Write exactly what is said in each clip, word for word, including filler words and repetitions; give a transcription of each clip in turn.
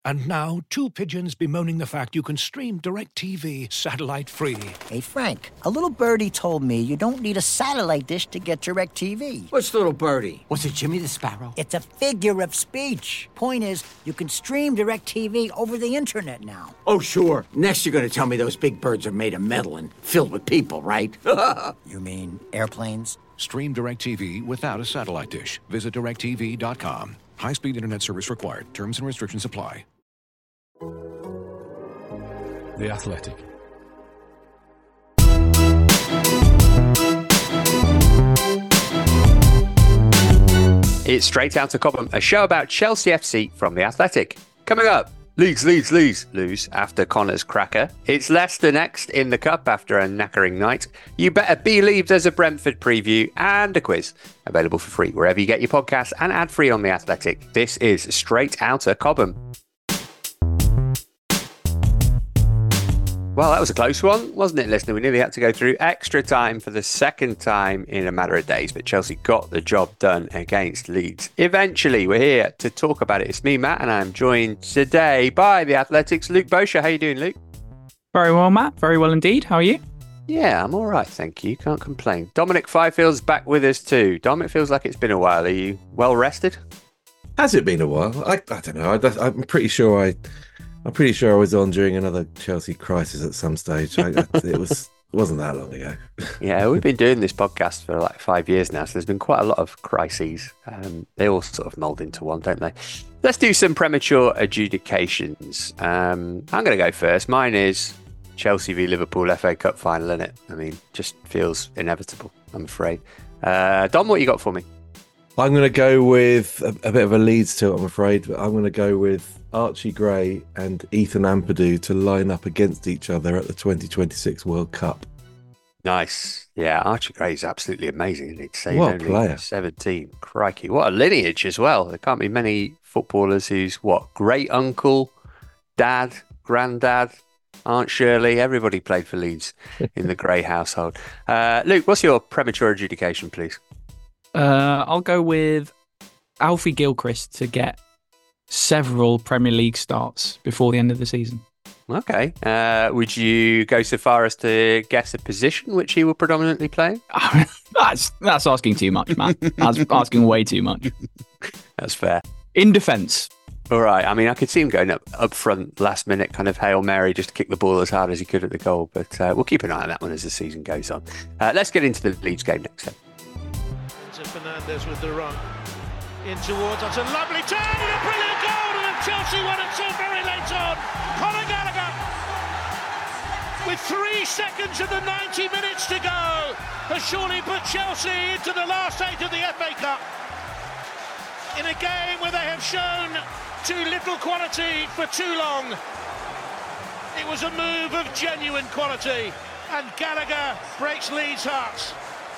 And now, two pigeons bemoaning the fact you can stream DirecTV satellite-free. Hey, Frank, a little birdie told me you don't need a satellite dish to get DirecTV. What's little birdie? Was it Jimmy the Sparrow? It's a figure of speech. Point is, you can stream DirecTV over the internet now. Oh, sure. Next you're going to tell me those big birds are made of metal and filled with people, right? You mean airplanes? Stream DirecTV without a satellite dish. Visit direct T V dot com. High-speed internet service required. Terms and restrictions apply. The Athletic. It's Straight Outta Cobham, a show about Chelsea F C from The Athletic. Coming up, Leeds, Leeds, Leeds lose after Connor's cracker. It's Leicester next in the Cup after a knackering night. You better believe there's a Brentford preview and a quiz available for free wherever you get your podcasts and ad-free on The Athletic. This is Straight Outta Cobham. Well, that was a close one, wasn't it, listener? We nearly had to go through extra time for the second time in a matter of days, but Chelsea got the job done against Leeds. Eventually, we're here to talk about it. It's me, Matt, and I'm joined today by the Athletic's Luke Bosher. How you doing, Luke? Very well, Matt. Very well indeed. How are you? Yeah, I'm all right, thank you. Can't complain. Dominic Fifield's back with us too. Dom, it feels like it's been a while. Are you well rested? Has it been a while? I, I don't know. I, I'm pretty sure I... I'm pretty sure I was on during another Chelsea crisis at some stage. I, it was it wasn't that long ago. Yeah, we've been doing this podcast for like five years now, so there's been quite a lot of crises. Um, they all sort of mould into one, don't they? Let's do some premature adjudications. Um, I'm going to go first. Mine is Chelsea v Liverpool F A Cup final, isn't it? I mean, just feels inevitable, I'm afraid. Uh, Dom, what you got for me? I'm going to go with a, a bit of a Leeds tilt, I'm afraid, but I'm going to go with Archie Gray and Ethan Ampadu to line up against each other at the twenty twenty-six World Cup. Nice. Yeah, Archie Gray is absolutely amazing, isn't he? To say What a only player. seventeen. Crikey. What a lineage as well. There can't be many footballers who's, what, great uncle, dad, granddad, Aunt Shirley. Everybody played for Leeds in the Gray household. Uh, Luke, what's your premature adjudication, please? Uh, I'll go with Alfie Gilchrist to get several Premier League starts before the end of the season. Okay. Uh, would you go so far as to guess a position which he will predominantly play? that's that's asking too much, Matt. That's asking way too much. That's fair. In defence. All right. I mean, I could see him going up, up front, last minute kind of Hail Mary, just to kick the ball as hard as he could at the goal. But uh, we'll keep an eye on that one as the season goes on. Uh, let's get into the Leeds game next then. Fernandes with the run in towards, that's a lovely turn and a brilliant goal, and Chelsea won it so very late on. Conor Gallagher with three seconds of the ninety minutes to go has surely put Chelsea into the last eight of the F A Cup in a game where they have shown too little quality for too long. It was a move of genuine quality, and Gallagher breaks Leeds' hearts.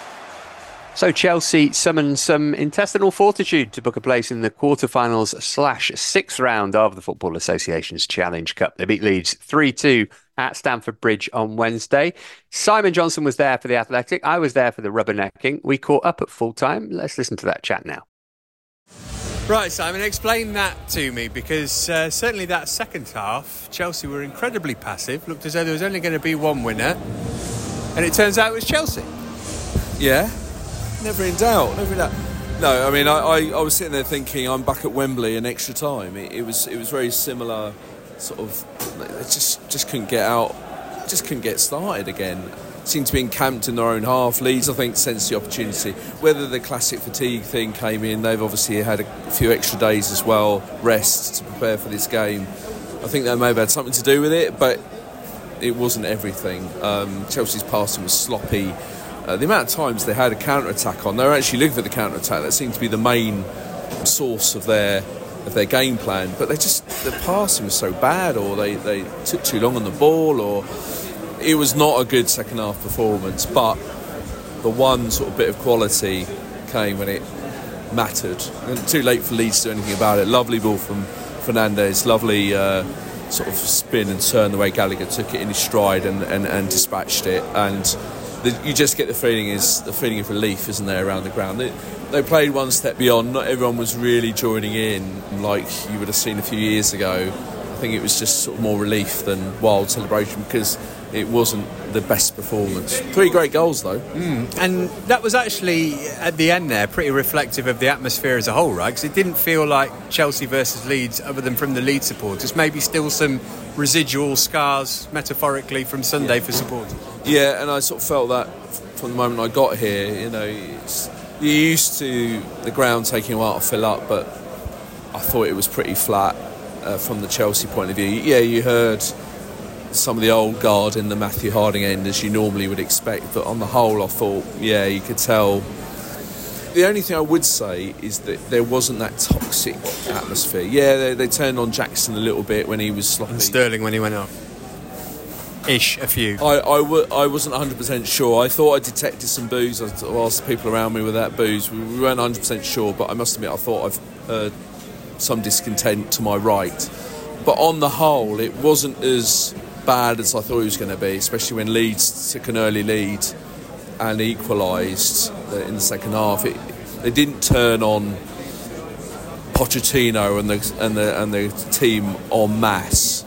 So Chelsea summoned some intestinal fortitude to book a place in the quarterfinals slash sixth round of the Football Association's Challenge Cup. They beat Leeds three two at Stamford Bridge on Wednesday. Simon Johnson was there for The Athletic. I was there for the rubbernecking. We caught up at full time. Let's listen to that chat now. Right, Simon, explain that to me, because uh, certainly that second half, Chelsea were incredibly passive. Looked as though there was only going to be one winner, and it turns out it was Chelsea. Yeah. Never in doubt, never in doubt. No, I mean, I, I, I was sitting there thinking I'm back at Wembley in extra time. It, it was it was very similar, sort of, they just, just couldn't get out, just couldn't get started again. Seemed to be encamped in their own half. Leeds, I think, sensed the opportunity. Whether the classic fatigue thing came in, they've obviously had a few extra days as well, rest to prepare for this game. I think that may have had something to do with it, but it wasn't everything. Um, Chelsea's passing was sloppy. Uh, the amount of times they had a counter-attack on, they were actually looking for the counter-attack. That seemed to be the main source of their of their game plan. But they just, the passing was so bad, or they, they took too long on the ball, or it was not a good second-half performance. But the one sort of bit of quality came when it mattered. And too late for Leeds to do anything about it. Lovely ball from Fernandes, lovely uh, sort of spin and turn the way Gallagher took it in his stride and, and, and dispatched it. And The, you just get the feeling is the feeling of relief, isn't there, around the ground? They, they played one step beyond. Not everyone was really joining in like you would have seen a few years ago. think it was just sort of more relief than wild celebration because it wasn't the best performance. Three great goals though. Mm. And that was actually, at the end there, pretty reflective of the atmosphere as a whole, right? Because it didn't feel like Chelsea versus Leeds, other than from the Leeds supporters. Maybe still some residual scars, metaphorically, from Sunday yeah. for supporters. Yeah, and I sort of felt that from the moment I got here. You know, it's, you're used to the ground taking a while to fill up, but I thought it was pretty flat uh, from the Chelsea point of view. Yeah, you heard some of the old guard in the Matthew Harding end, as you normally would expect, but on the whole I thought, yeah, you could tell. The only thing I would say is that there wasn't that toxic atmosphere. Yeah, they, they turned on Jackson a little bit when he was sloppy. And Sterling when he went up. Ish, a few. I, I, w- I wasn't one hundred percent sure. I thought I detected some boos. I asked the people around me with that boos. We weren't one hundred percent sure, but I must admit I thought I've heard some discontent to my right. But on the whole, it wasn't as bad as I thought it was going to be, especially when Leeds took an early lead and equalised in the second half. It, they didn't turn on Pochettino and the and the and the team en masse,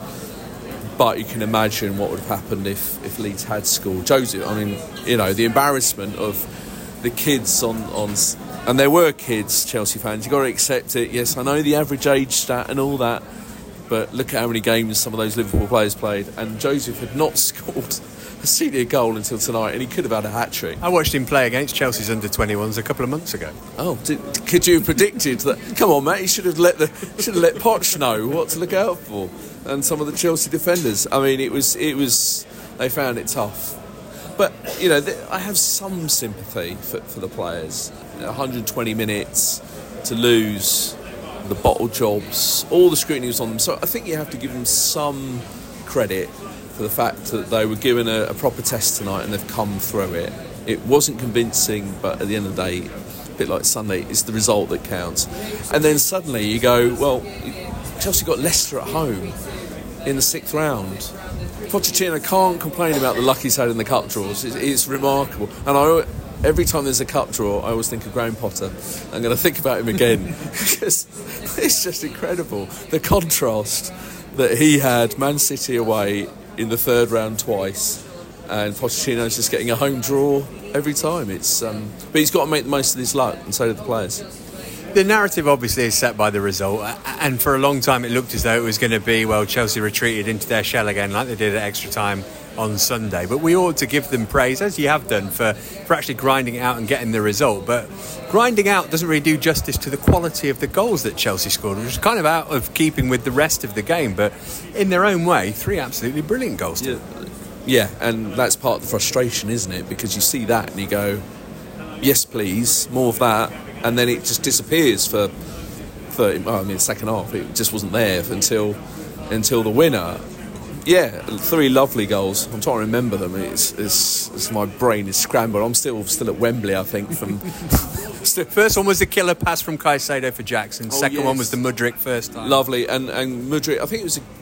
but you can imagine what would have happened if, if Leeds had scored. Joseph, I mean, you know, the embarrassment of the kids on on and there were kids, Chelsea fans. You've got to accept it. Yes, I know the average age stat and all that. But look at how many games some of those Liverpool players played, and Joseph had not scored a senior goal until tonight, and he could have had a hat-trick. I watched him play against Chelsea's under twenty-ones a couple of months ago. Oh, did, could you have predicted that? Come on, mate, you should have let the should have let Poch know what to look out for, and some of the Chelsea defenders. I mean, it was it was they found it tough, but you know, th- I have some sympathy for, for the players. one hundred twenty minutes to lose. The bottle jobs, all the scrutiny was on them. So I think you have to give them some credit for the fact that they were given a, a proper test tonight and they've come through it. It wasn't convincing, but at the end of the day, a bit like Sunday, it's the result that counts. And then suddenly you go, well, Chelsea got Leicester at home in the sixth round. Pochettino can't complain about the luck he's had in the cup draws. It's, it's remarkable. And I every time there's a cup draw, I always think of Graham Potter. I'm going to think about him again because it's just incredible. The contrast that he had, Man City away in the third round twice, and Pochettino's just getting a home draw every time. It's um, but he's got to make the most of his luck, and so do the players. The narrative obviously is set by the result, and for a long time it looked as though it was going to be, well, Chelsea retreated into their shell again like they did at extra time on Sunday. But we ought to give them praise, as you have done, for, for actually grinding it out and getting the result. But grinding out doesn't really do justice to the quality of the goals that Chelsea scored, which is kind of out of keeping with the rest of the game. But in their own way, three absolutely brilliant goals. Yeah, yeah, and that's part of the frustration, isn't it? Because you see that and you go, yes, please, more of that. And then it just disappears for thirty. Well, I mean, the second half, it just wasn't there until until the winner. Yeah, three lovely goals. I'm trying to remember them. It's, it's, it's my brain is scrambled. I'm still still at Wembley, I think. From still, first one was the killer pass from Caicedo for Jackson. Oh, second yes. one was the Mudryk first time. Lovely, and and Mudryk. I think it was a,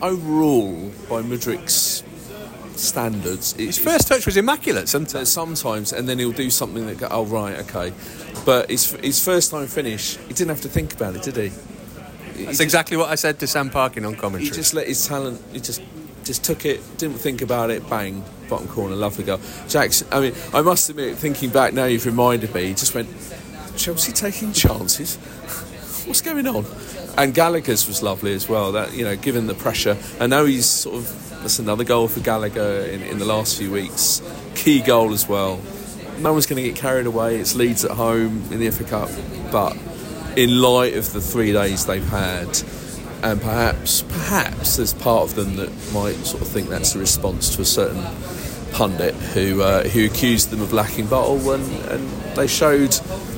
overall by Mudryk's standards. His first touch was immaculate. Sometimes, sometimes, and then he'll do something that go, oh right, okay. But his his first time finish, he didn't have to think about it, did he? That's he exactly just, what I said to Sam Parkin on commentary. He just let his talent. He just just took it, didn't think about it. Bang, bottom corner, lovely goal. Jackson. I mean, I must admit, thinking back now, you've reminded me. He just went, Chelsea taking chances. What's going on? And Gallagher's was lovely as well. That, you know, given the pressure. I know he's sort of. That's another goal for Gallagher in, in the last few weeks. Key goal as well. No one's going to get carried away. It's Leeds at home in the F A Cup. But in light of the three days they've had, and perhaps, perhaps there's part of them that might sort of think that's a response to a certain pundit who uh, who accused them of lacking bottle, and, and they showed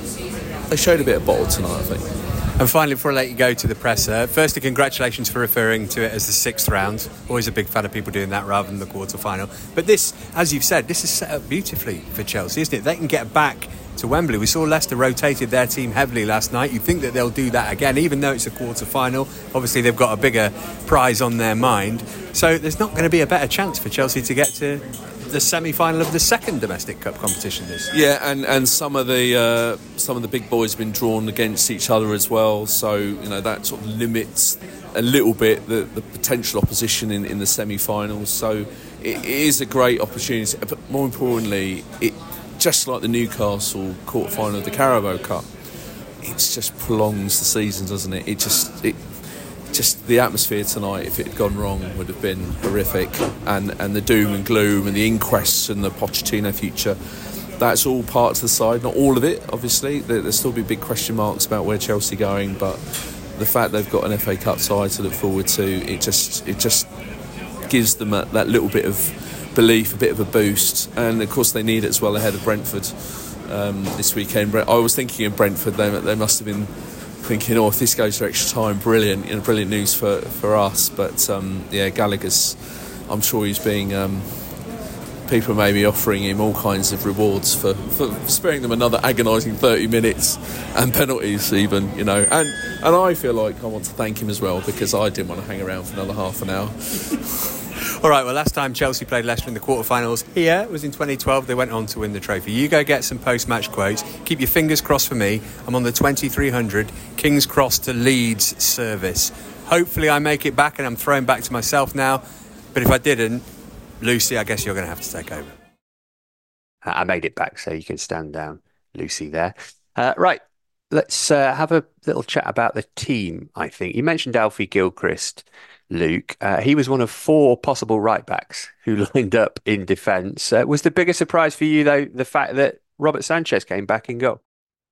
they showed a bit of bottle tonight, I think. And finally, before I let you go to the presser, firstly, congratulations for referring to it as the sixth round. Always a big fan of people doing that rather than the quarter-final. But this, as you've said, this is set up beautifully for Chelsea, isn't it? They can get back to Wembley. We saw Leicester rotated their team heavily last night. You think that they'll do that again, even though it's a quarter-final. Obviously, they've got a bigger prize on their mind. So there's not going to be a better chance for Chelsea to get to the semi-final of the second domestic cup competition this year. Yeah, and, and some of the uh, some of the big boys have been drawn against each other as well. So, you know, that sort of limits a little bit the, the potential opposition in, in the semi-finals. So it is a great opportunity. But more importantly, it just like the Newcastle quarter-final of the Carabao Cup, it just prolongs the season, doesn't it? It just... It, Just the atmosphere tonight, if it had gone wrong, would have been horrific, and and the doom and gloom and the inquests and the Pochettino future, that's all part of the side, not all of it, obviously. There, there'll still be big question marks about where Chelsea are going, but the fact they've got an F A Cup side to look forward to, it just it just gives them a, that little bit of belief, a bit of a boost, and of course they need it as well ahead of Brentford um, this weekend. I was thinking of Brentford, they, they must have been thinking, oh, if this goes to extra time, brilliant, you know, brilliant news for, for us. But um, yeah, Gallagher's, I'm sure he's being, um, people may be offering him all kinds of rewards for, for sparing them another agonising thirty minutes and penalties even, you know. And and I feel like I want to thank him as well, because I didn't want to hang around for another half an hour. All right, well, last time Chelsea played Leicester in the quarterfinals here was in twenty twelve. They went on to win the trophy. You go get some post-match quotes. Keep your fingers crossed for me. I'm on the twenty-three hundred King's Cross to Leeds service. Hopefully I make it back and I'm thrown back to myself now. But if I didn't, Lucy, I guess you're going to have to take over. I made it back, so you can stand down, Lucy, there. Uh, right, let's uh, have a little chat about the team, I think. You mentioned Alfie Gilchrist, Luke. Uh, he was one of four possible right-backs who lined up in defence. Uh, was the biggest surprise for you, though, the fact that Robert Sanchez came back in goal?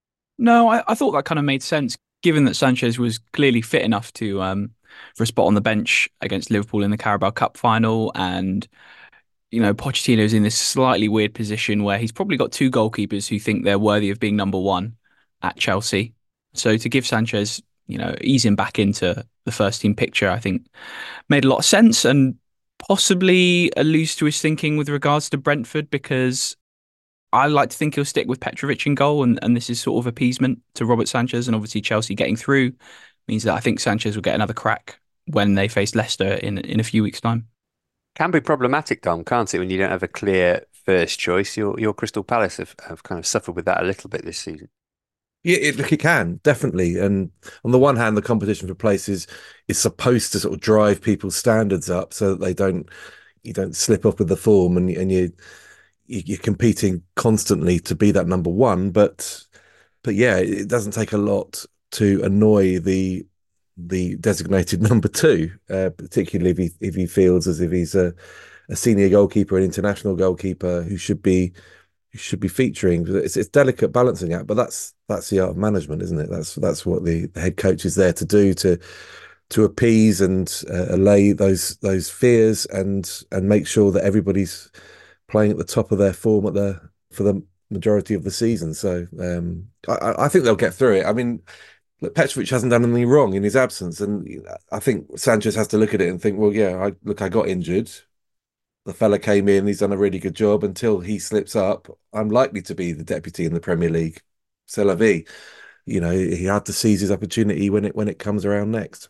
No, I, I thought that kind of made sense, given that Sanchez was clearly fit enough to um, for a spot on the bench against Liverpool in the Carabao Cup final. And, you know, Pochettino's in this slightly weird position where he's probably got two goalkeepers who think they're worthy of being number one at Chelsea. So to give Sanchez, you know, ease him back into the first team picture, I think made a lot of sense, and possibly alludes to his thinking with regards to Brentford, because I like to think he'll stick with Petrovic in goal, and, and this is sort of appeasement to Robert Sanchez, and obviously Chelsea getting through means that I think Sanchez will get another crack when they face Leicester in in a few weeks' time. Can be problematic, Dom, can't it, when you don't have a clear first choice? Your your Crystal Palace have, have kind of suffered with that a little bit this season. Yeah, it, look, it can, definitely. And on the one hand, the competition for places is supposed to sort of drive people's standards up so that they don't, you don't slip up with the form, and, and you, you're competing constantly to be that number one. But, but yeah, it doesn't take a lot to annoy the the designated number two, uh, particularly if he if he feels as if he's a, a senior goalkeeper, an international goalkeeper who should be who should be featuring. It's it's delicate balancing act, but that's that's the art of management, isn't it? That's that's what the, the head coach is there to do, to to appease and uh, allay those those fears, and and make sure that everybody's playing at the top of their form at the for the majority of the season. So um, I, I think they'll get through it. I mean, look, Petrovic hasn't done anything wrong in his absence, and I think Sanchez has to look at it and think, well, yeah, I, look, I got injured. The fella came in, he's done a really good job. Until he slips up, I'm likely to be the deputy in the Premier League. C'est la vie. You know, he had to seize his opportunity when it when it comes around next.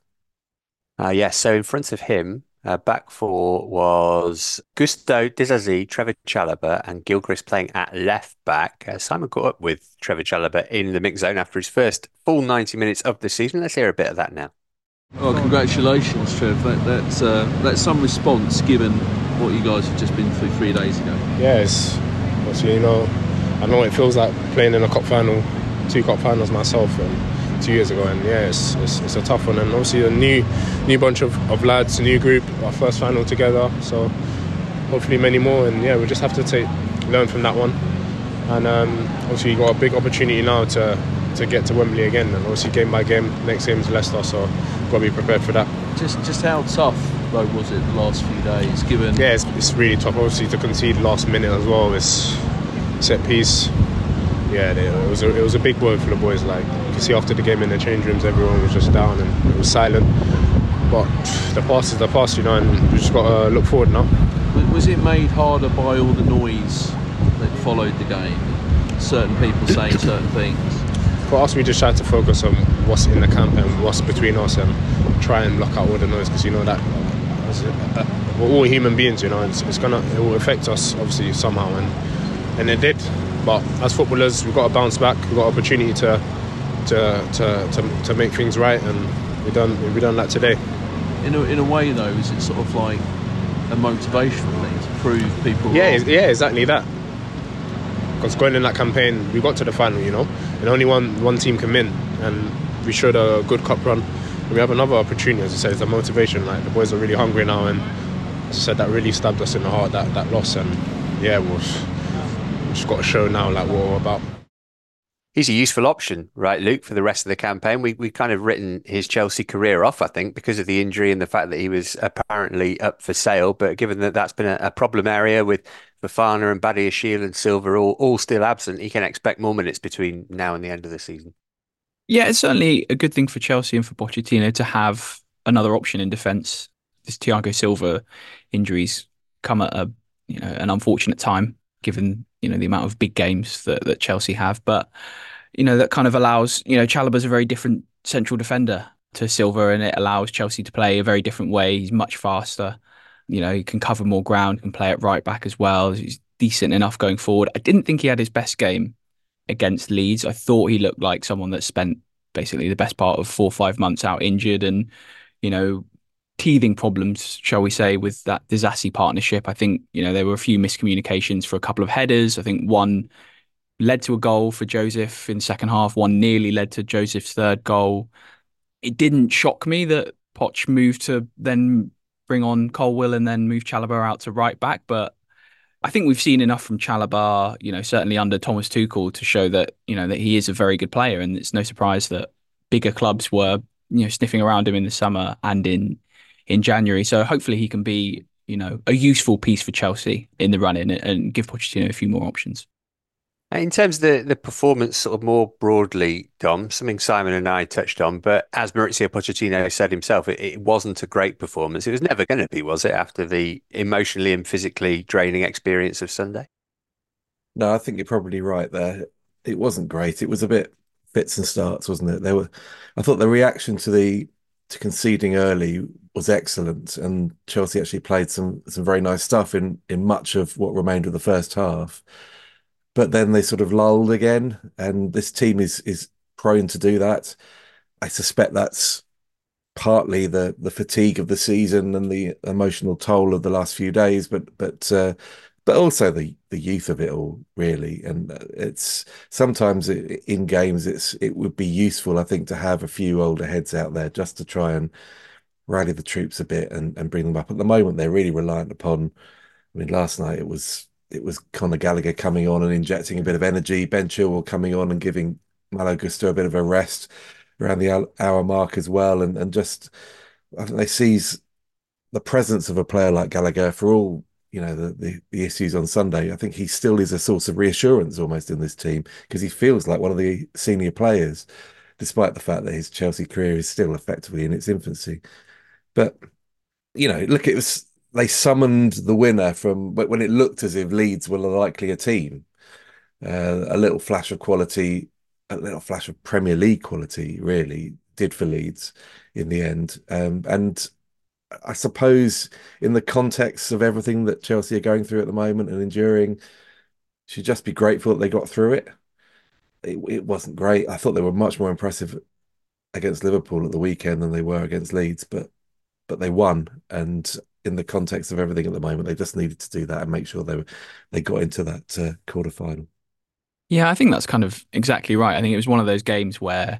Uh, yes, yeah, so in front of him, uh, back four was Gusto Disasi, Trevor Chalobah, and Gilchrist playing at left back. Uh, Simon caught up with Trevor Chalobah in the mix zone after his first full ninety minutes of the season. Let's hear a bit of that now. Well, congratulations, Trev. That, that's uh, that's some response given what you guys have just been through three days ago. Yeah, it's obviously, you know, I know what it feels like playing in a cup final, two cup finals myself, and two years ago, and yeah, it's, it's it's a tough one, and obviously a new new bunch of, of lads, a new group, our first final together, so hopefully many more, and yeah, we just have to take learn from that one, and um, obviously you got a big opportunity now to to get to Wembley again, and obviously game by game, next game is Leicester, so got to be prepared for that. Just just how tough though was it the last few days, given? Yeah, it's, it's really tough, obviously, to concede last minute as well. It's set piece. Yeah, it was a, it was a big blow for the boys. Like, you can see after the game in the change rooms, everyone was just down and it was silent. But the past is the past, you know, and we just got to look forward now. Was it made harder by all the noise that followed the game? certain people saying certain things? For us, we just try to focus on what's in the camp and what's between us, and try and block out all the noise, because you know that uh, we're all human beings, you know. It's, it's gonna it will affect us obviously somehow, and and it did. But as footballers, we've got to bounce back. We've got opportunity to to to to, to make things right, and we done we done that today. In a, in a way, though, is it sort of like a motivational thing to prove people Yeah, wrong? yeah, exactly that. Because going in that campaign, we got to the final, you know, and only one one team can win, and we showed a good cup run. And we have another opportunity, as I said, it's a motivation. Like, the boys are really hungry now, and as I said, that really stabbed us in the heart, that that loss. And yeah, we've we've just got to show now like what we're about. He's a useful option, right, Luke, for the rest of the campaign. We we kind of written his Chelsea career off, I think, because of the injury and the fact that he was apparently up for sale. But given that that's been a, a problem area with Fofana and Badiashile and Silva all, all still absent, he can expect more minutes between now and the end of the season. Yeah, it's certainly a good thing for Chelsea and for Pochettino to have another option in defence. This Thiago Silva injuries come at a you know an unfortunate time, given you know the amount of big games that, that Chelsea have. But you know that kind of allows you know Chalobah's a very different central defender to Silva, and it allows Chelsea to play a very different way. He's much faster. You know, he can cover more ground, can play at right back as well. He's decent enough going forward. I didn't think he had his best game against Leeds. I thought he looked like someone that spent basically the best part of four or five months out injured, and you know. teething problems, shall we say, with that Disasi partnership. I think, you know, there were a few miscommunications for a couple of headers. I think one led to a goal for Joseph in the second half. One nearly led to Joseph's third goal. It didn't shock me that Poch moved to then bring on Colwill and then move Chalobah out to right back. But I think we've seen enough from Chalobah, you know, certainly under Thomas Tuchel, to show that, you know, that he is a very good player. And it's no surprise that bigger clubs were, you know, sniffing around him in the summer and in in January. So hopefully he can be, you know, a useful piece for Chelsea in the run-in and give Pochettino a few more options. In terms of the, the performance sort of more broadly, Dom, something Simon and I touched on, but as Mauricio Pochettino said himself, it, it wasn't a great performance. It was never going to be, was it, after the emotionally and physically draining experience of Sunday? No, I think you're probably right there. It wasn't great. It was a bit fits and starts, wasn't it? There were, I thought the reaction to the to conceding early was excellent, and Chelsea actually played some some very nice stuff in in much of what remained of the first half. But then they sort of lulled again, and this team is is prone to do that. I suspect that's partly the the fatigue of the season and the emotional toll of the last few days, but but uh, but also the the youth of it all, really. And it's sometimes in games it's it would be useful, I think, to have a few older heads out there just to try and rally the troops a bit and, and bring them up. At the moment, they're really reliant upon. I mean, last night it was it was Conor Gallagher coming on and injecting a bit of energy, Ben Chilwell coming on and giving Malo Gusto a bit of a rest around the hour mark as well, and and just I think they seize the presence of a player like Gallagher for all you know the, the the issues on Sunday. I think he still is a source of reassurance almost in this team, because he feels like one of the senior players, despite the fact that his Chelsea career is still effectively in its infancy. But you know, look, it was they summoned the winner from when it looked as if Leeds were the likelier team. Uh, a little flash of quality. A little flash of Premier League quality, really, did for Leeds in the end. Um, and I suppose in the context of everything that Chelsea are going through at the moment and enduring, should just be grateful that they got through it. it. It wasn't great. I thought they were much more impressive against Liverpool at the weekend than they were against Leeds, but but they won. And in the context of everything at the moment, they just needed to do that and make sure they were, they got into that uh, quarter final. Yeah, I think that's kind of exactly right. I think it was one of those games where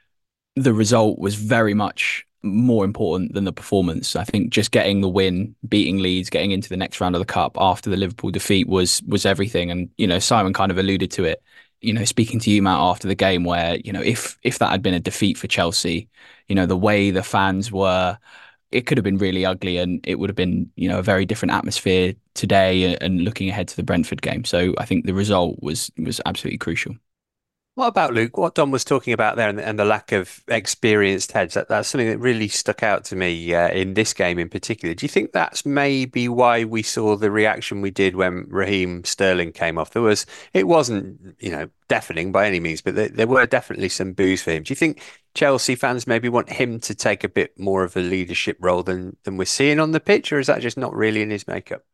the result was very much more important than the performance. I think just getting the win, beating Leeds, getting into the next round of the Cup after the Liverpool defeat was was everything. And, you know, Simon kind of alluded to it, you know, speaking to you, Matt, after the game, where, you know, if if that had been a defeat for Chelsea, you know, the way the fans were, it could have been really ugly, and it would have been, you know, a very different atmosphere today and looking ahead to the Brentford game. So I think the result was was absolutely crucial. What about Luke? What Don was talking about there and, and the lack of experienced heads, that, that's something that really stuck out to me uh, in this game in particular. Do you think that's maybe why we saw the reaction we did when Raheem Sterling came off? There was, it wasn't, you know, deafening by any means, but there, there were definitely some boos for him. Do you think Chelsea fans maybe want him to take a bit more of a leadership role than than we're seeing on the pitch, or is that just not really in his makeup?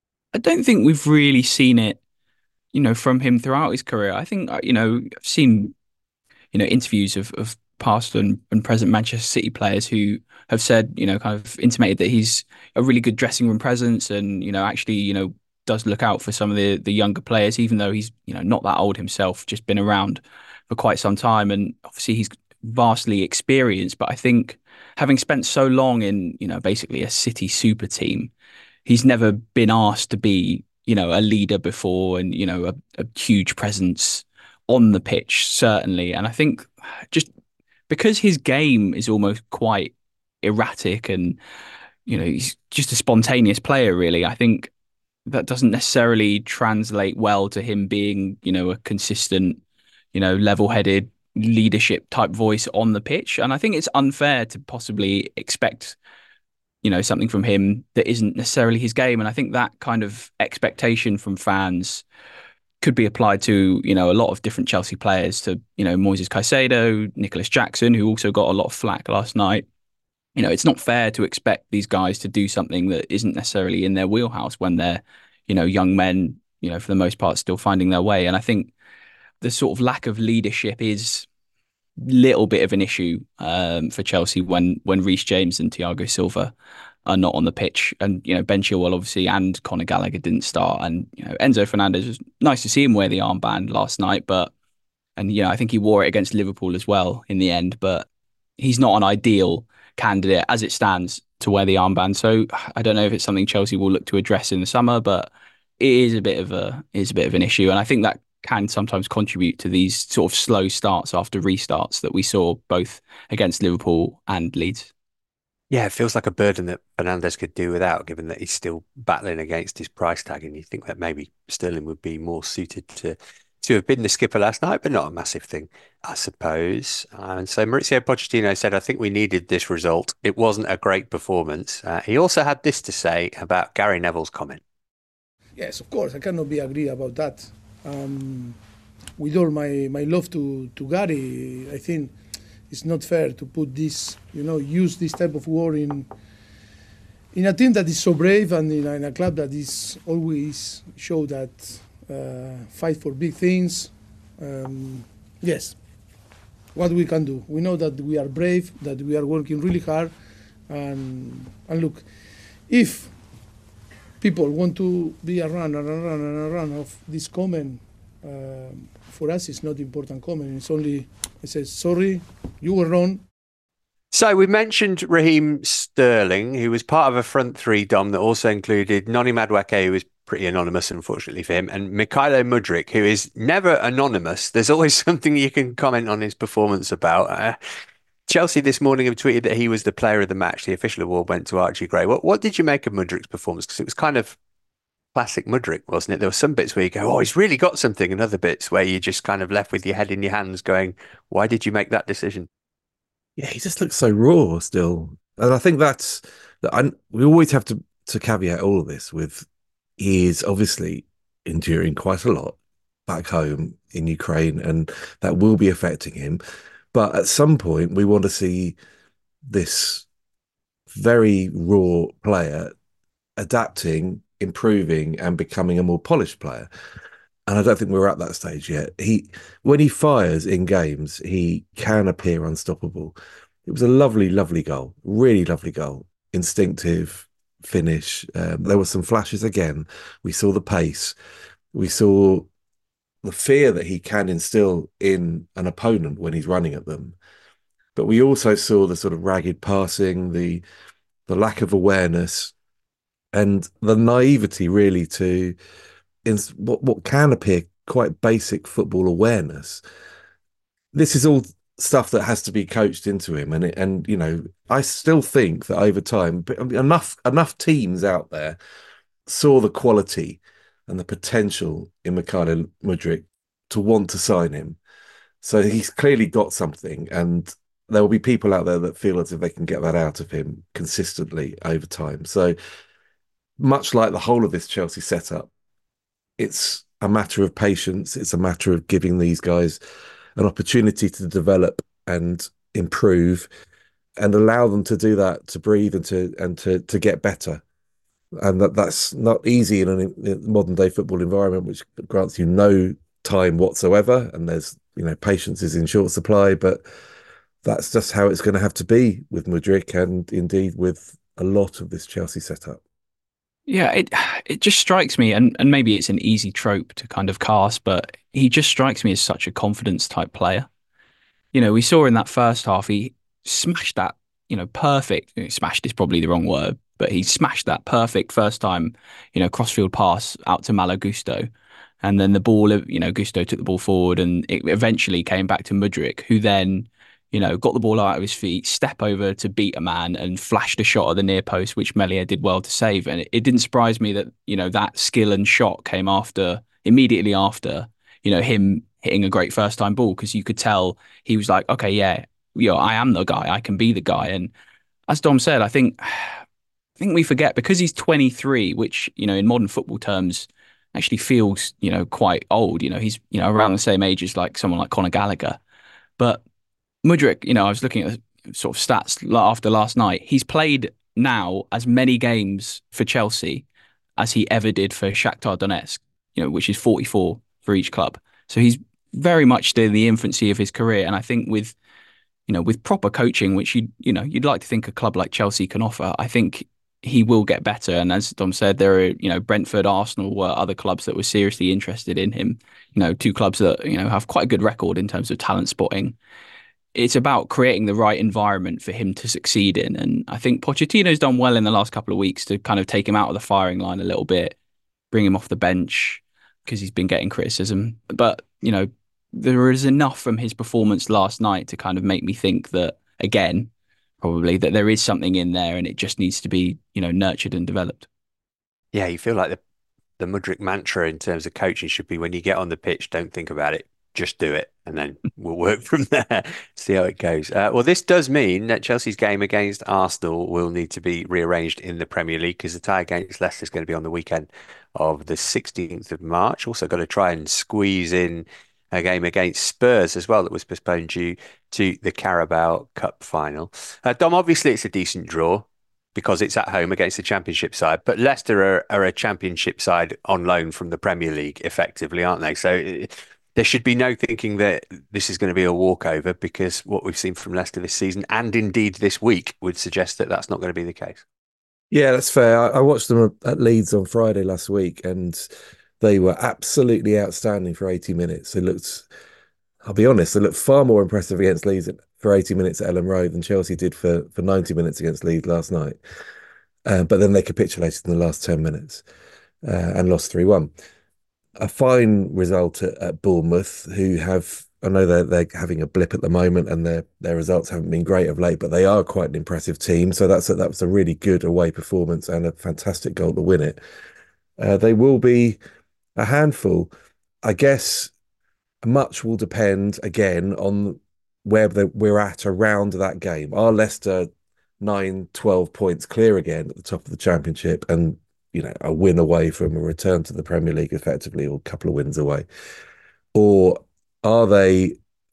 I don't think we've really seen it, you know, from him throughout his career. I think, uh, you know, I've seen, you know, interviews of, of past and, and present Manchester City players who have said, you know, kind of intimated that he's a really good dressing room presence and, you know, actually, you know, does look out for some of the, the younger players, even though he's, you know, not that old himself, just been around for quite some time. And obviously he's vastly experienced, but I think having spent so long in, you know, basically a City super team, he's never been asked to be, you know, a leader before and, you know, a, a huge presence on the pitch, certainly. And I think just because his game is almost quite erratic and, you know, he's just a spontaneous player, really, I think that doesn't necessarily translate well to him being, you know, a consistent, you know, level-headed leadership type voice on the pitch. And I think it's unfair to possibly expect, you know, something from him that isn't necessarily his game. And I think that kind of expectation from fans could be applied to, you know, a lot of different Chelsea players, to, you know, Moises Caicedo, Nicholas Jackson, who also got a lot of flack last night. You know, it's not fair to expect these guys to do something that isn't necessarily in their wheelhouse when they're, you know, young men, you know, for the most part, still finding their way. And I think the sort of lack of leadership is a little bit of an issue um, for Chelsea when when Reece James and Thiago Silva are not on the pitch. And, you know, Ben Chilwell, obviously, and Conor Gallagher didn't start. And, you know, Enzo Fernandez, was nice to see him wear the armband last night, but, and, you know, I think he wore it against Liverpool as well in the end, but he's not an ideal candidate as it stands to wear the armband. So I don't know if it's something Chelsea will look to address in the summer, but it is a bit of a is a bit of an issue. And I think that can sometimes contribute to these sort of slow starts after restarts that we saw both against Liverpool and Leeds. Yeah, it feels like a burden that Fernandes could do without, given that he's still battling against his price tag. And you think that maybe Sterling would be more suited to to have been the skipper last night, but not a massive thing, I suppose. And so Mauricio Pochettino said, I think we needed this result. It wasn't a great performance. Uh, he also had this to say about Gary Neville's comment. Yes, of course, I cannot be agree about that. Um, with all my, my love to, to Gary, I think it's not fair to put this, you know, use this type of word in in a team that is so brave and in a, in a club that is always show that uh, fight for big things. Um, yes, what we can do. We know that we are brave, that we are working really hard, and and look, if people want to be around and around and around of this comment, uh, for us it's not important comment. It's only, it says, sorry, you were wrong. So we mentioned Raheem Sterling, who was part of a front three, Dom, that also included Noni Madueke, who was pretty anonymous, unfortunately for him, and Mykhailo Mudryk, who is never anonymous. There's always something you can comment on his performance about. Uh, Chelsea this morning have tweeted that he was the player of the match. The official award went to Archie Gray. What what did you make of Mudryk's performance? Because it was kind of classic Mudryk, wasn't it? There were some bits where you go, oh, he's really got something, and other bits where you just kind of left with your head in your hands going, why did you make that decision? Yeah, he just looks so raw still. And I think that's, that I, we always have to, to caveat all of this with, he is obviously enduring quite a lot back home in Ukraine, and that will be affecting him. But at some point, we want to see this very raw player adapting, improving, and becoming a more polished player. And I don't think we're at that stage yet. He, when he fires in games, he can appear unstoppable. It was a lovely, lovely goal, really lovely goal, instinctive finish. Um, there were some flashes again. We saw the pace. We saw the fear that he can instill in an opponent when he's running at them. But we also saw the sort of ragged passing, the the lack of awareness, and the naivety really to in what, what can appear quite basic football awareness. This is all stuff that has to be coached into him. And, it, and you know, I still think that over time, enough enough teams out there saw the quality and the potential in Mykhailo Mudryk to want to sign him. So he's clearly got something, and there will be people out there that feel as if they can get that out of him consistently over time. So much like the whole of this Chelsea setup, it's a matter of patience. It's a matter of giving these guys an opportunity to develop and improve, and allow them to do that, to breathe and to and to to get better. And that that's not easy in a modern day football environment, which grants you no time whatsoever, and there's, you know, patience is in short supply. But that's just how it's going to have to be with Mudryk, and indeed with a lot of this Chelsea setup. Yeah, it it just strikes me, and, and maybe it's an easy trope to kind of cast, but he just strikes me as such a confidence type player. You know, we saw in that first half, he smashed that, you know, perfect, smashed is probably the wrong word, but he smashed that perfect first time, you know, crossfield pass out to Malo Gusto. And then the ball, you know, Gusto took the ball forward, and it eventually came back to Mudryk, who then, you know, got the ball out of his feet, step over to beat a man and flashed a shot at the near post, which Meslier did well to save. And it, it didn't surprise me that, you know, that skill and shot came after, immediately after, you know, him hitting a great first time ball, because you could tell he was like, okay, yeah, you know, I am the guy, I can be the guy. And as Dom said, I think, I think we forget, because he's twenty-three, which, you know, in modern football terms actually feels, you know, quite old. You know, he's, you know, around the same age as like someone like Conor Gallagher. But Mudryk, you know, I was looking at the sort of stats after last night. He's played now as many games for Chelsea as he ever did for Shakhtar Donetsk, you know, which is forty-four for each club. So he's very much still in the infancy of his career. And I think with, you know, with proper coaching, which you you know you'd like to think a club like Chelsea can offer, I think he will get better. And as Dom said, there are, you know, Brentford, Arsenal were other clubs that were seriously interested in him. You know, two clubs that, you know, have quite a good record in terms of talent spotting. It's about creating the right environment for him to succeed in. And I think Pochettino's done well in the last couple of weeks to kind of take him out of the firing line a little bit, bring him off the bench, because he's been getting criticism. But, you know, there is enough from his performance last night to kind of make me think that, again, probably that there is something in there, and it just needs to be, you know, nurtured and developed. Yeah, you feel like the the Mudryk mantra in terms of coaching should be, when you get on the pitch, don't think about it, just do it, and then we'll work from there, see how it goes. Uh, well, this does mean that Chelsea's game against Arsenal will need to be rearranged in the Premier League, because the tie against Leicester is going to be on the weekend of the sixteenth of March. Also got to try and squeeze in a game against Spurs as well that was postponed due to the Carabao Cup final. Uh, Dom, obviously it's a decent draw because it's at home against the Championship side, but Leicester are, are a Championship side on loan from the Premier League, effectively, aren't they? So it, there should be no thinking that this is going to be a walkover, because what we've seen from Leicester this season, and indeed this week, would suggest that that's not going to be the case. Yeah, that's fair. I, I watched them at Leeds on Friday last week, and they were absolutely outstanding for eighty minutes. They looked, I'll be honest, they looked far more impressive against Leeds for eighty minutes at Ellen Road than Chelsea did for, for ninety minutes against Leeds last night. Uh, but then they capitulated in the last ten minutes uh, and lost three one. A fine result at, at Bournemouth, who have, I know they're, they're having a blip at the moment, and their their results haven't been great of late, but they are quite an impressive team. So that's a, that was a really good away performance and a fantastic goal to win it. Uh, they will be a handful. I guess much will depend again on where the, we're at around that game. Are Leicester nine, twelve points clear again at the top of the Championship, and, you know, a win away from a return to the Premier League effectively, or a couple of wins away? Or are they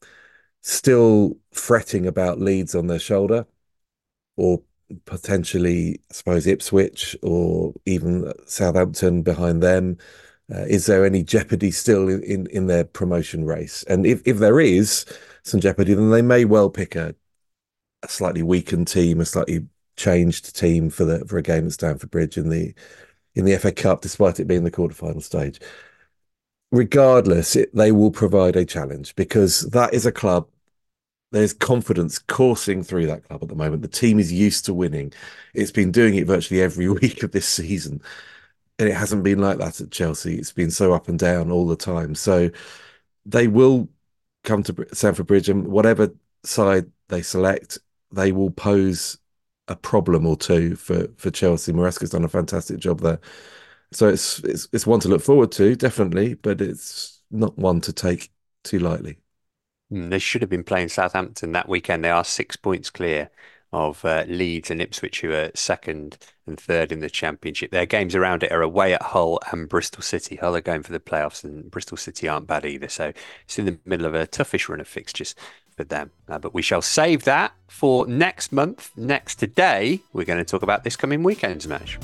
still fretting about Leeds on their shoulder, or potentially, I suppose, Ipswich or even Southampton behind them? Uh, is there any jeopardy still in, in, in their promotion race? And if, if there is some jeopardy, then they may well pick a, a slightly weakened team, a slightly changed team for the for a game at Stamford Bridge in the in the F A Cup, despite it being the quarterfinal stage. Regardless, it, they will provide a challenge, because that is a club. There's confidence coursing through that club at the moment. The team is used to winning. It's been doing it virtually every week of this season. And it hasn't been like that at Chelsea. It's been so up and down all the time. So they will come to Stamford Bridge, and whatever side they select, they will pose a problem or two for, for Chelsea. Maresca's done a fantastic job there. So it's, it's it's one to look forward to, definitely, but it's not one to take too lightly. Mm, they should have been playing Southampton that weekend. They are six points clear of uh, Leeds and Ipswich, who are second and third in the Championship. Their games around it are away at Hull and Bristol City. Hull are going for the playoffs, and Bristol City aren't bad either. So it's in the middle of a toughish run of fixtures for them. Uh, but we shall save that for next month. Next today, we're going to talk about this coming weekend's match.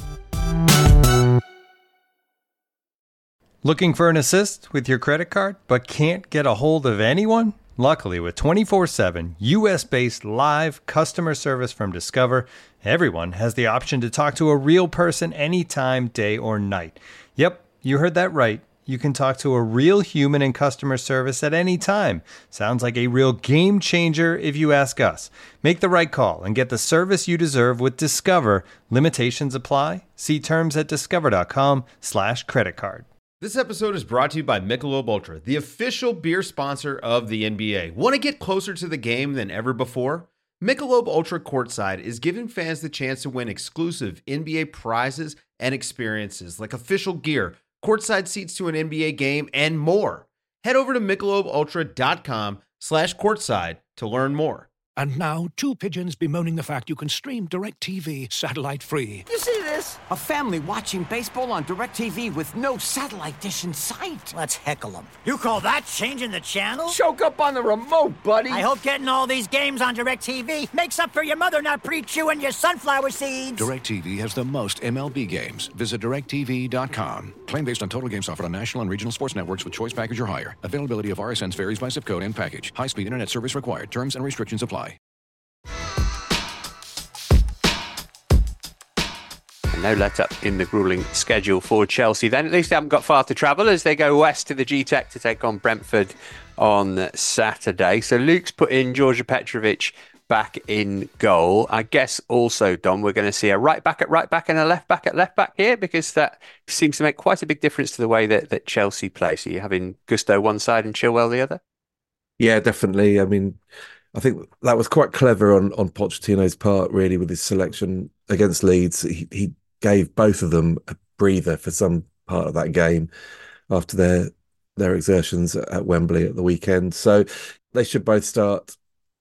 Looking for an assist with your credit card, but can't get a hold of anyone? Luckily, with twenty-four seven U S-based live customer service from Discover, everyone has the option to talk to a real person anytime, day or night. Yep, you heard that right. You can talk to a real human in customer service at any time. Sounds like a real game changer if you ask us. Make the right call and get the service you deserve with Discover. Limitations apply. See terms at discover.com slash credit card. This episode is brought to you by Michelob Ultra, the official beer sponsor of the N B A. Want to get closer to the game than ever before? Michelob Ultra Courtside is giving fans the chance to win exclusive N B A prizes and experiences like official gear, courtside seats to an N B A game, and more. Head over to michelobultra.com slash courtside to learn more. And now, two pigeons bemoaning the fact you can stream DirecTV satellite-free. You see this? A family watching baseball on DirecTV with no satellite dish in sight. Let's heckle them. You call that changing the channel? Choke up on the remote, buddy. I hope getting all these games on DirecTV makes up for your mother not pre-chewing your sunflower seeds. DirecTV has the most M L B games. Visit direct T V dot com. Claim based on total games offered on national and regional sports networks with choice package or higher. Availability of R S Ns varies by zip code and package. High-speed internet service required. Terms and restrictions apply. No let up in the grueling schedule for Chelsea then. At least they haven't got far to travel as they go west to the G-Tech to take on Brentford on Saturday. So Luke's put in Georgia Petrovic back in goal. I guess also, Dom, we're going to see a right back at right back and a left back at left back here, because that seems to make quite a big difference to the way that, that Chelsea play. So you're having Gusto one side and Chilwell the other? Yeah, definitely. I mean, I think that was quite clever on, on Pochettino's part, really, with his selection against Leeds. He, he gave both of them a breather for some part of that game after their their exertions at Wembley at the weekend. So they should both start.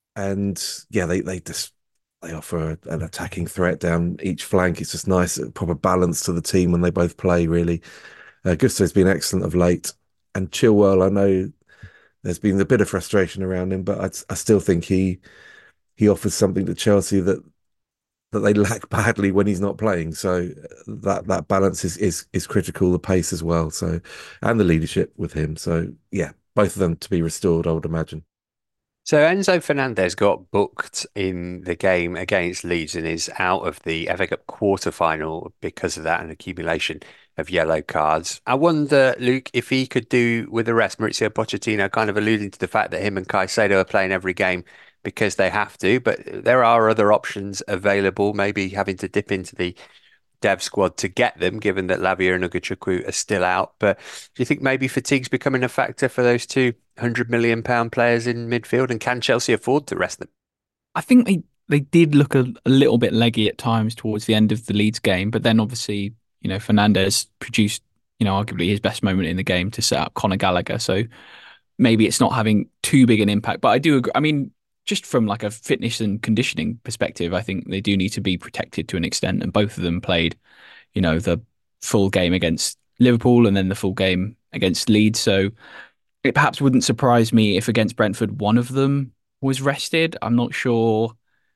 And yeah, they, they just they offer an attacking threat down each flank. It's just nice, proper balance to the team when they both play, really. Uh, Gusto's been excellent of late. And Chilwell, I know there's been a bit of frustration around him, but I, I still think he he offers something to Chelsea that that they lack badly when he's not playing. So that that balance is is is critical. The pace as well. So and the leadership with him. So yeah, both of them to be restored, I would imagine. So Enzo Fernandez got booked in the game against Leeds and is out of the F A Cup quarter-final because of that, an accumulation of yellow cards. I wonder, Luke, if he could do with the rest. Mauricio Pochettino kind of alluding to the fact that him and Caicedo are playing every game because they have to, but there are other options available, maybe having to dip into the dev squad to get them, given that Lavia and Ugochukwu are still out. But do you think maybe fatigue's becoming a factor for those two one hundred million pound players in midfield, and can Chelsea afford to rest them? I think they, they did look a, a little bit leggy at times towards the end of the Leeds game, but then obviously, you know, Fernandez produced, you know, arguably his best moment in the game to set up Conor Gallagher. So maybe it's not having too big an impact, but I do agree. I mean, just from like a fitness and conditioning perspective, I think they do need to be protected to an extent. And both of them played, you know, the full game against Liverpool and then the full game against Leeds. So it perhaps wouldn't surprise me if against Brentford, one of them was rested. I'm not sure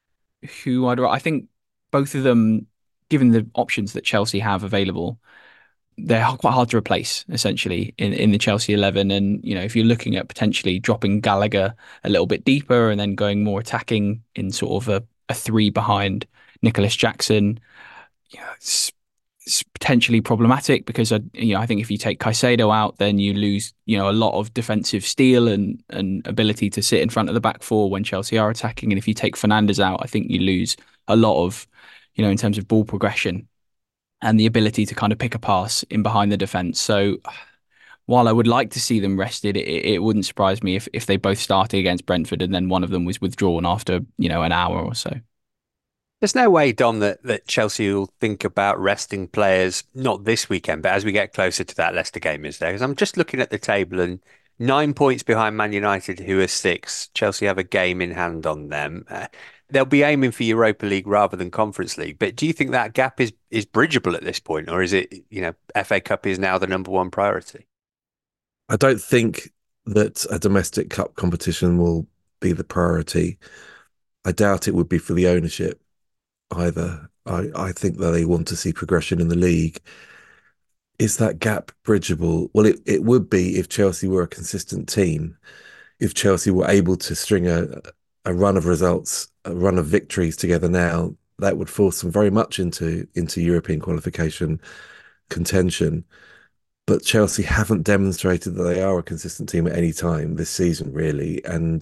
who I'd, I think both of them, given the options that Chelsea have available, they're quite hard to replace, essentially, in, in the Chelsea eleven. And, you know, if you're looking at potentially dropping Gallagher a little bit deeper and then going more attacking in sort of a, a three behind Nicholas Jackson, you know, it's, it's potentially problematic because, I, you know, I think if you take Caicedo out, then you lose, you know, a lot of defensive steel and, and ability to sit in front of the back four when Chelsea are attacking. And if you take Fernandes out, I think you lose a lot of, you know, in terms of ball progression and the ability to kind of pick a pass in behind the defence. So while I would like to see them rested, it, it wouldn't surprise me if, if they both started against Brentford and then one of them was withdrawn after, you know, an hour or so. There's no way, Dom, that, that Chelsea will think about resting players, not this weekend, but as we get closer to that Leicester game, is there? Because I'm just looking at the table and nine points behind Man United, who are six. Chelsea have a game in hand on them. Uh, they'll be aiming for Europa League rather than Conference League. But do you think that gap is is bridgeable at this point, or is it, you know, F A Cup is now the number one priority? I don't think that a domestic cup competition will be the priority. I doubt it would be for the ownership either. I, I think that they want to see progression in the league. Is that gap bridgeable? Well, it, it would be if Chelsea were a consistent team, if Chelsea were able to string a, a run of results, a run of victories together now, that would force them very much into, into European qualification contention. But Chelsea haven't demonstrated that they are a consistent team at any time this season, really. And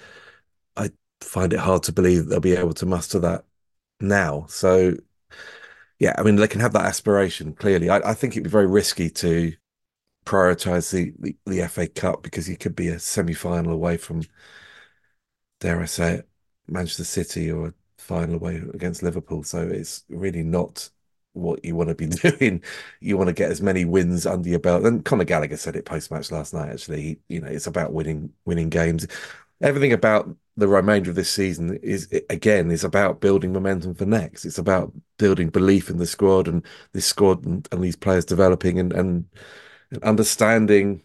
I find it hard to believe that they'll be able to muster that now. So, yeah, I mean, they can have that aspiration, clearly. I, I think it'd be very risky to prioritise the, the, the F A Cup because you could be a semi-final away from, dare I say it, Manchester City, or a final away against Liverpool. So it's really not what you want to be doing. You want to get as many wins under your belt. And Conor Gallagher said it post-match last night, actually. You know, it's about winning winning games. Everything about the remainder of this season is, again, is about building momentum for next. It's about building belief in the squad and this squad and, and these players developing and, and understanding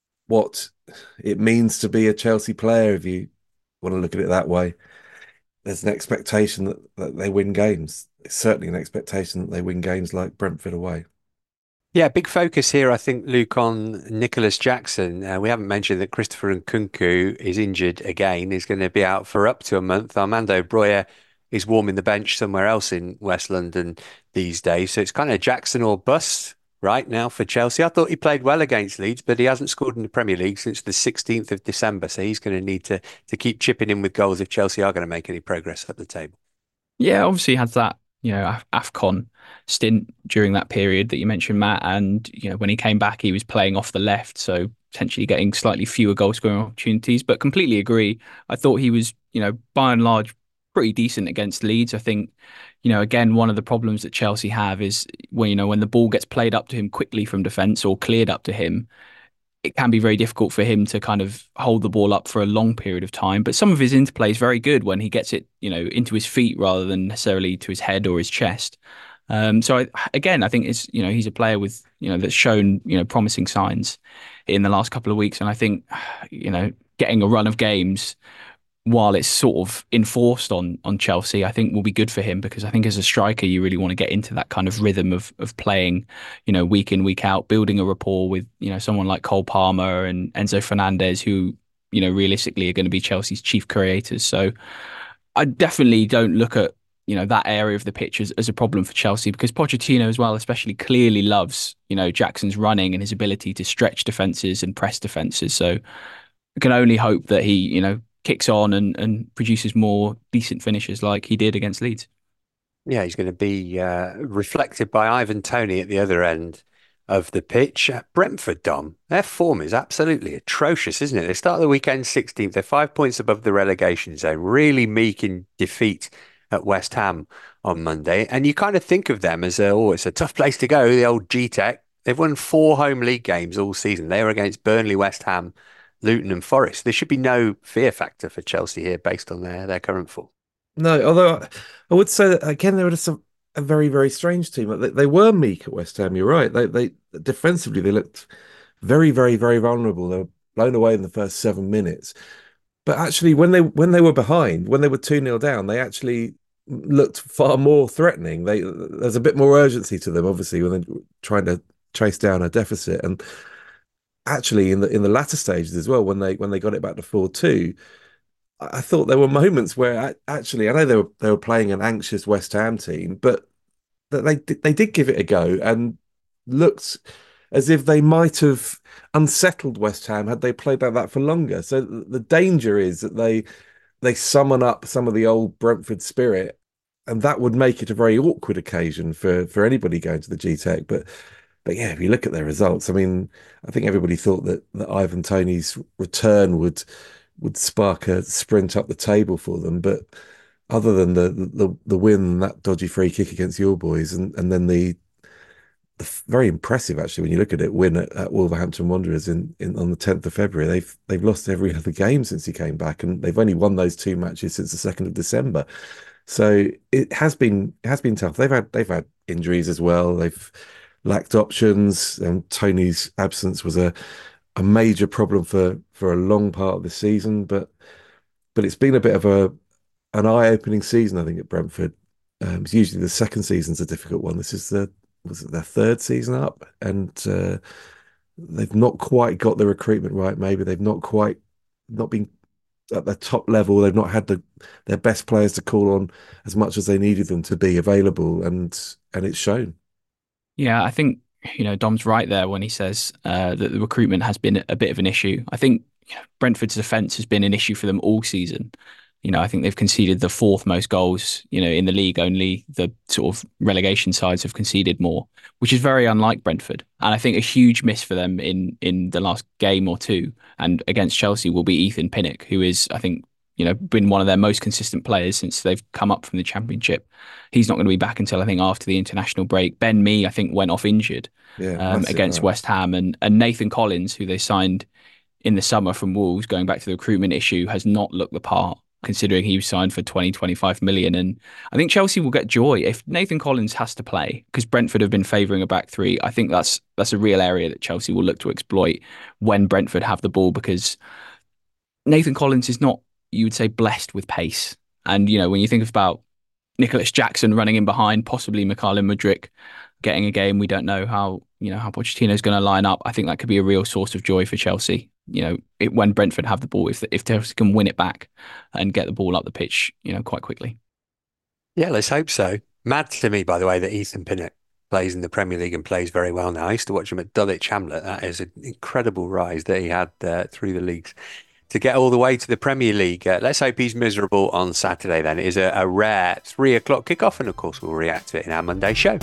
what it means to be a Chelsea player, if you want to look at it that way. There's an expectation that, that they win games. It's certainly an expectation that they win games like Brentford away. Yeah, big focus here, I think, Luke, on Nicholas Jackson. Uh, we haven't mentioned that Christopher Nkunku is injured again. He's going to be out for up to a month. Armando Broja is warming the bench somewhere else in West London these days. So it's kind of Jackson or bust right now for Chelsea. I thought he played well against Leeds, but he hasn't scored in the Premier League since the sixteenth of December. So he's going to need to to keep chipping in with goals if Chelsea are going to make any progress up the table. Yeah, obviously he had that, you know, AFCON stint during that period that you mentioned, Matt. And, you know, when he came back, he was playing off the left, so potentially getting slightly fewer goal scoring opportunities. But completely agree. I thought he was, you know, by and large, pretty decent against Leeds. I think, you know, again, one of the problems that Chelsea have is when, you know, when the ball gets played up to him quickly from defence or cleared up to him, it can be very difficult for him to kind of hold the ball up for a long period of time. But some of his interplay is very good when he gets it, you know, into his feet rather than necessarily to his head or his chest. Um, so I, again, I think it's, you know, he's a player with, you know, that's shown, you know, promising signs in the last couple of weeks. And I think, you know, getting a run of games while it's sort of enforced on on Chelsea, I think will be good for him, because I think as a striker, you really want to get into that kind of rhythm of of playing, you know, week in, week out, building a rapport with, you know, someone like Cole Palmer and Enzo Fernandez, who, you know, realistically are going to be Chelsea's chief creators. So I definitely don't look at, you know, that area of the pitch as, as a problem for Chelsea, because Pochettino as well, especially, clearly loves, you know, Jackson's running and his ability to stretch defences and press defences. So I can only hope that he, you know, kicks on and, and produces more decent finishes like he did against Leeds. Yeah, he's going to be uh, reflected by Ivan Toney at the other end of the pitch. Uh, Brentford, Dom, their form is absolutely atrocious, isn't it? They start the weekend sixteenth. They're five points above the relegation zone, really meek in defeat at West Ham on Monday. And you kind of think of them as, a, oh, it's a tough place to go, the old G-Tech. They've won four home league games all season. They were against Burnley, West Ham, Luton and Forest. There should be no fear factor for Chelsea here based on their, their current form. No, although I would say that, again, they were just a, a very, very strange team. They, they were meek at West Ham, you're right. They, they defensively, they looked very, very, very vulnerable. They were blown away in the first seven minutes. But actually, when they when they were behind, when they were two nil down, they actually looked far more threatening. They There's a bit more urgency to them, obviously, when they're trying to chase down a deficit. And actually, in the in the latter stages as well, when they when they got it back to four two, I thought there were moments where actually, I know they were they were playing an anxious West Ham team, but that they they did give it a go and looked as if they might have unsettled West Ham had they played like that for longer. So the danger is that they they summon up some of the old Brentford spirit, and that would make it a very awkward occasion for for anybody going to the G-Tech. But But yeah, if you look at their results, I mean, I think everybody thought that, that Ivan Toney's return would would spark a sprint up the table for them. But other than the the, the win, that dodgy free kick against your boys, and, and then the the very impressive actually when you look at it. Win at, at Wolverhampton Wanderers in, in on the tenth of February. They've they've lost every other game since he came back, and they've only won those two matches since the second of December. So it has been it has been tough. They've had they've had injuries as well. They've lacked options, and Tony's absence was a a major problem for for a long part of the season. But but it's been a bit of a an eye-opening season, I think, at Brentford. Um, it's usually the second season's a difficult one. This is the was it their third season up, and uh, they've not quite got the recruitment right. Maybe they've not quite not been at the top level. They've not had the their best players to call on as much as they needed them to be available, and and it's shown. Yeah, I think, you know, Dom's right there when he says uh, that the recruitment has been a bit of an issue. I think, you know, Brentford's defence has been an issue for them all season. You know, I think they've conceded the fourth most goals, you know, in the league. Only the sort of relegation sides have conceded more, which is very unlike Brentford. And I think a huge miss for them in in the last game or two and against Chelsea will be Ethan Pinnock, who is, I think, you know, been one of their most consistent players since they've come up from the Championship. He's not going to be back until, I think, after the international break. Ben Mee, I think, went off injured yeah, um, against right. West Ham. And, and Nathan Collins, who they signed in the summer from Wolves, going back to the recruitment issue, has not looked the part, considering he was signed for twenty, twenty-five million. And I think Chelsea will get joy if Nathan Collins has to play, because Brentford have been favouring a back three. I think that's that's a real area that Chelsea will look to exploit when Brentford have the ball, because Nathan Collins is not, you would say, blessed with pace. And, you know, when you think about Nicholas Jackson running in behind, possibly Mykhailo Mudryk getting a game, we don't know how, you know, how Pochettino's going to line up. I think that could be a real source of joy for Chelsea. You know, it, when Brentford have the ball, if if Chelsea can win it back and get the ball up the pitch, you know, quite quickly. Yeah, let's hope so. Mad to me, by the way, that Ethan Pinnock plays in the Premier League and plays very well now. I used to watch him at Dulwich Hamlet. That is an incredible rise that he had uh, through the leagues to get all the way to the Premier League. Uh, let's hope he's miserable on Saturday then. It is a, a rare three o'clock kickoff, and of course we'll react to it in our Monday show.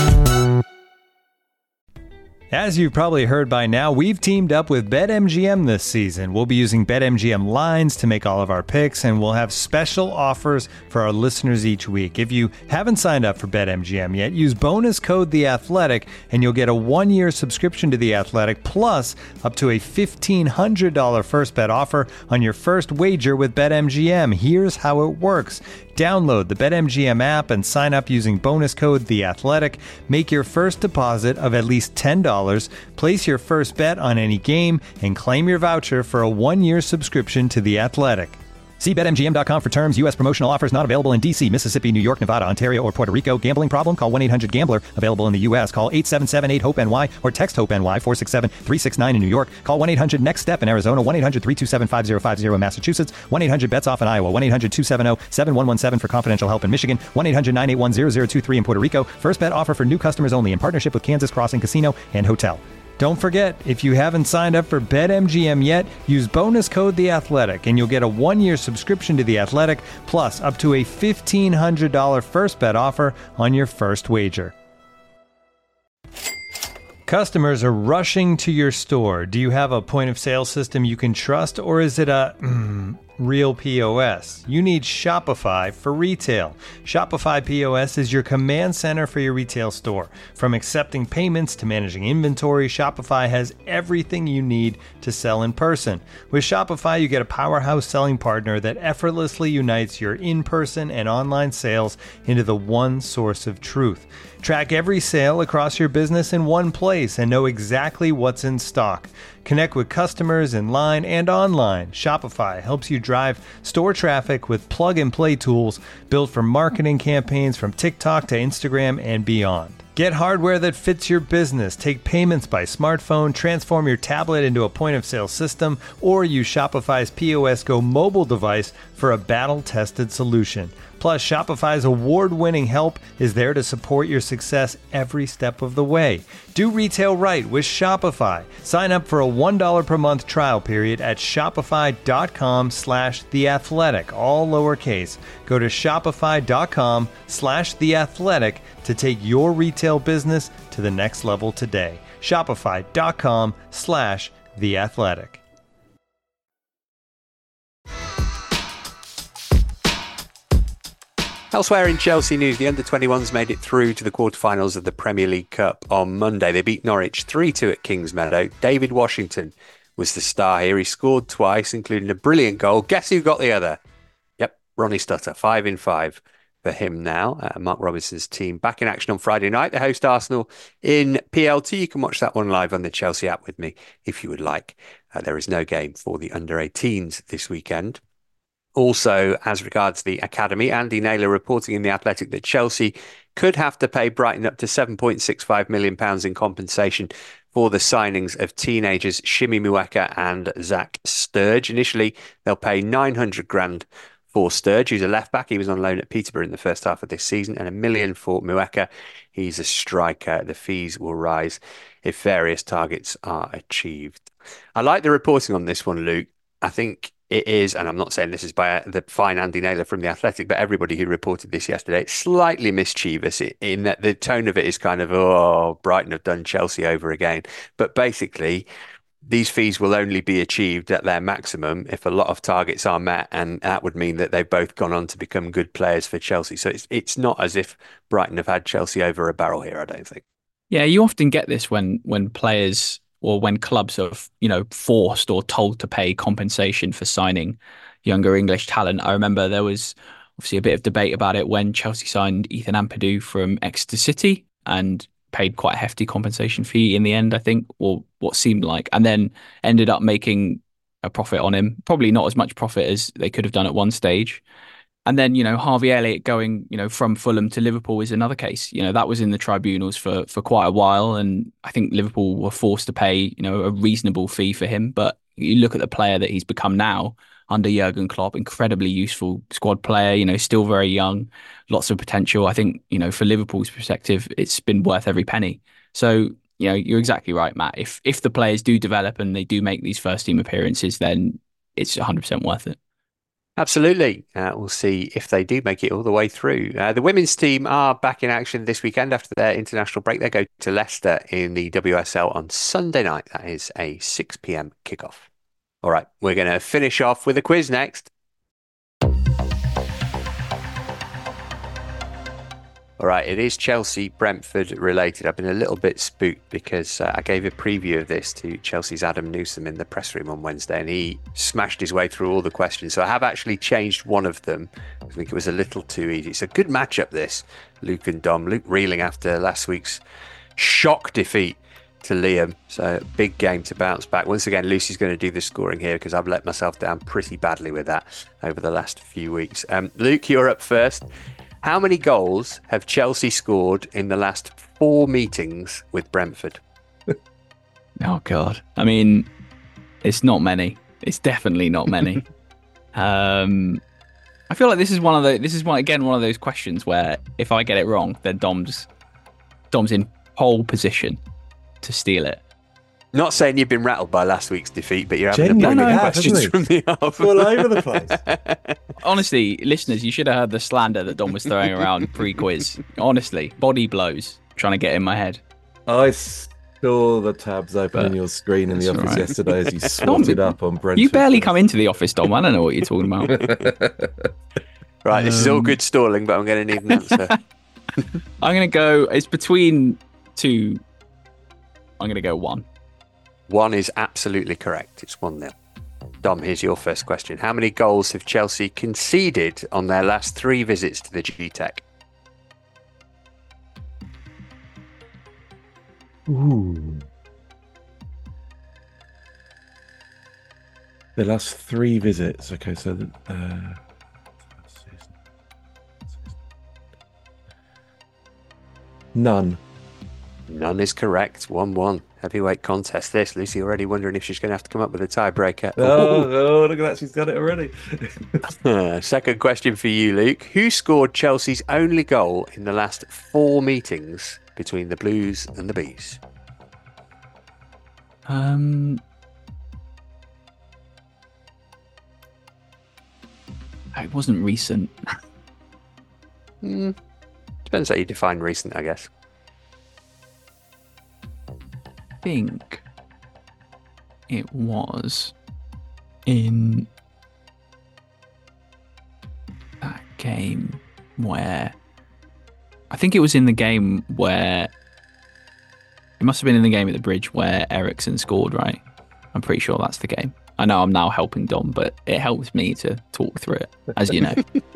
As you've probably heard by now, we've teamed up with BetMGM this season. We'll be using BetMGM lines to make all of our picks, and we'll have special offers for our listeners each week. If you haven't signed up for BetMGM yet, use bonus code The Athletic, and you'll get a one-year subscription to The Athletic, plus up to a fifteen hundred dollars first bet offer on your first wager with BetMGM. Here's how it works. Download the BetMGM app and sign up using bonus code The Athletic. Make your first deposit of at least ten dollars. Place your first bet on any game and claim your voucher for a one-year subscription to The Athletic. See Bet M G M dot com for terms. U S promotional offers not available in D C, Mississippi, New York, Nevada, Ontario, or Puerto Rico. Gambling problem? Call one eight hundred gambler. Available in the U S. Call eight seven seven eight hope N Y or text HOPE-NY four six seven three six nine in New York. Call one eight hundred next step in Arizona. one eight hundred three two seven five zero five zero in Massachusetts. one eight hundred bets off in Iowa. one eight hundred two seven zero seven one one seven for confidential help in Michigan. one eight hundred nine eight one zero zero two three in Puerto Rico. First bet offer for new customers only in partnership with Kansas Crossing Casino and Hotel. Don't forget, if you haven't signed up for BetMGM yet, use bonus code The Athletic, and you'll get a one-year subscription to The Athletic, plus up to a fifteen hundred dollars first bet offer on your first wager. Customers are rushing to your store. Do you have a point-of-sale system you can trust, or is it a mm, real P O S? You need Shopify for retail. Shopify P O S is your command center for your retail store. From accepting payments to managing inventory, Shopify has everything you need to sell in person. With Shopify, you get a powerhouse selling partner that effortlessly unites your in-person and online sales into the one source of truth. Track every sale across your business in one place and know exactly what's in stock. Connect with customers in line and online. Shopify helps you drive store traffic with plug-and-play tools built for marketing campaigns from TikTok to Instagram and beyond. Get hardware that fits your business. Take payments by smartphone, transform your tablet into a point-of-sale system, or use Shopify's P O S Go mobile device for a battle-tested solution. Plus, Shopify's award-winning help is there to support your success every step of the way. Do retail right with Shopify. Sign up for a one dollar per month trial period at shopify.com slash theathletic, all lowercase. Go to shopify.com slash theathletic to take your retail business to the next level today. Shopify.com slash theathletic. Elsewhere in Chelsea news, the under twenty-ones made it through to the quarterfinals of the Premier League Cup on Monday. They beat Norwich three two at Kingsmeadow. David Washington was the star here. He scored twice, including a brilliant goal. Guess who got the other? Yep, Ronnie Stutter. Five in five for him now. Uh, Mark Robinson's team back in action on Friday night. They host Arsenal in P L T. You can watch that one live on the Chelsea app with me if you would like. Uh, there is no game for the under eighteens this weekend. Also, as regards the academy, Andy Naylor reporting in The Athletic that Chelsea could have to pay Brighton up to seven point six five million pounds in compensation for the signings of teenagers Shimi Mueka and Zach Sturge. Initially, they'll pay nine hundred grand for Sturge, who's a left back. He was on loan at Peterborough in the first half of this season, and a million for Mueka. He's a striker. The fees will rise if various targets are achieved. I like the reporting on this one, Luke. I think it is, and I'm not saying this is by the fine Andy Naylor from The Athletic, but everybody who reported this yesterday, it's slightly mischievous in that the tone of it is kind of, oh, Brighton have done Chelsea over again. But basically, these fees will only be achieved at their maximum if a lot of targets are met, and that would mean that they've both gone on to become good players for Chelsea. So it's it's not as if Brighton have had Chelsea over a barrel here, I don't think. Yeah, you often get this when when players or when clubs are, you know, forced or told to pay compensation for signing younger English talent. I remember there was obviously a bit of debate about it when Chelsea signed Ethan Ampadu from Exeter City and paid quite a hefty compensation fee in the end, I think, or what seemed like, and then ended up making a profit on him. Probably not as much profit as they could have done at one stage. And then, you know, Harvey Elliott going, you know, from Fulham to Liverpool is another case. You know, that was in the tribunals for for quite a while, and I think Liverpool were forced to pay, you know, a reasonable fee for him. But you look at the player that he's become now under Jurgen Klopp, incredibly useful squad player, you know, still very young, lots of potential. I think, you know, for Liverpool's perspective, it's been worth every penny. So, you know, you're exactly right, Matt. If if the players do develop and they do make these first team appearances, then it's one hundred percent worth it. Absolutely. Uh, we'll see if they do make it all the way through. Uh, the women's team are back in action this weekend after their international break. They go to Leicester in the W S L on Sunday night. That is a six p.m. kickoff. All right, we're going to finish off with a quiz next. All right, it is Chelsea Brentford related. I've been a little bit spooked because uh, I gave a preview of this to Chelsea's Adam Newsom in the press room on Wednesday, and he smashed his way through all the questions. So I have actually changed one of them. I think it was a little too easy. It's a good matchup, this, Luke and Dom. Luke reeling after last week's shock defeat to Liam. So big game to bounce back. Once again, Lucy's going to do the scoring here because I've let myself down pretty badly with that over the last few weeks. Um, Luke, you're up first. How many goals have Chelsea scored in the last four meetings with Brentford? Oh, God. I mean, it's not many. It's definitely not many. um, I feel like this is one of the, this is one, again, one of those questions where if I get it wrong, then Dom's, Dom's in pole position to steal it. Not saying you've been rattled by last week's defeat, but you're having Genuinely, a bunch of have, questions from the off. All over the place. Honestly, listeners, you should have heard the slander that Dom was throwing around pre-quiz. Honestly, body blows trying to get in my head. I saw the tabs open But on your screen in the office right. yesterday as you swatted up on Brentford. You barely come into the office, Dom. I don't know what you're talking about. Right, this is all Um, good stalling, but I'm going to need an answer. I'm going to go, it's between two. I'm going to go one. One is absolutely correct. It's one nil. Dom, here's your first question. How many goals have Chelsea conceded on their last three visits to the G-Tech? Ooh. The last three visits. Okay, so the, uh, none. None is correct. one one. Heavyweight contest this. Lucy already wondering if she's going to have to come up with a tiebreaker. Oh, oh, look at that. She's got it already. Uh, second question for you, Luke. Who scored Chelsea's only goal in the last four meetings between the Blues and the Bees? Um, it wasn't recent. Hmm. Depends how you define recent, I guess. I think it was in that game where I think it was in the game where it must have been in the game at the Bridge where Ericsson scored, right? I'm pretty sure that's the game. I know I'm now helping Dom, but it helps me to talk through it, as you know.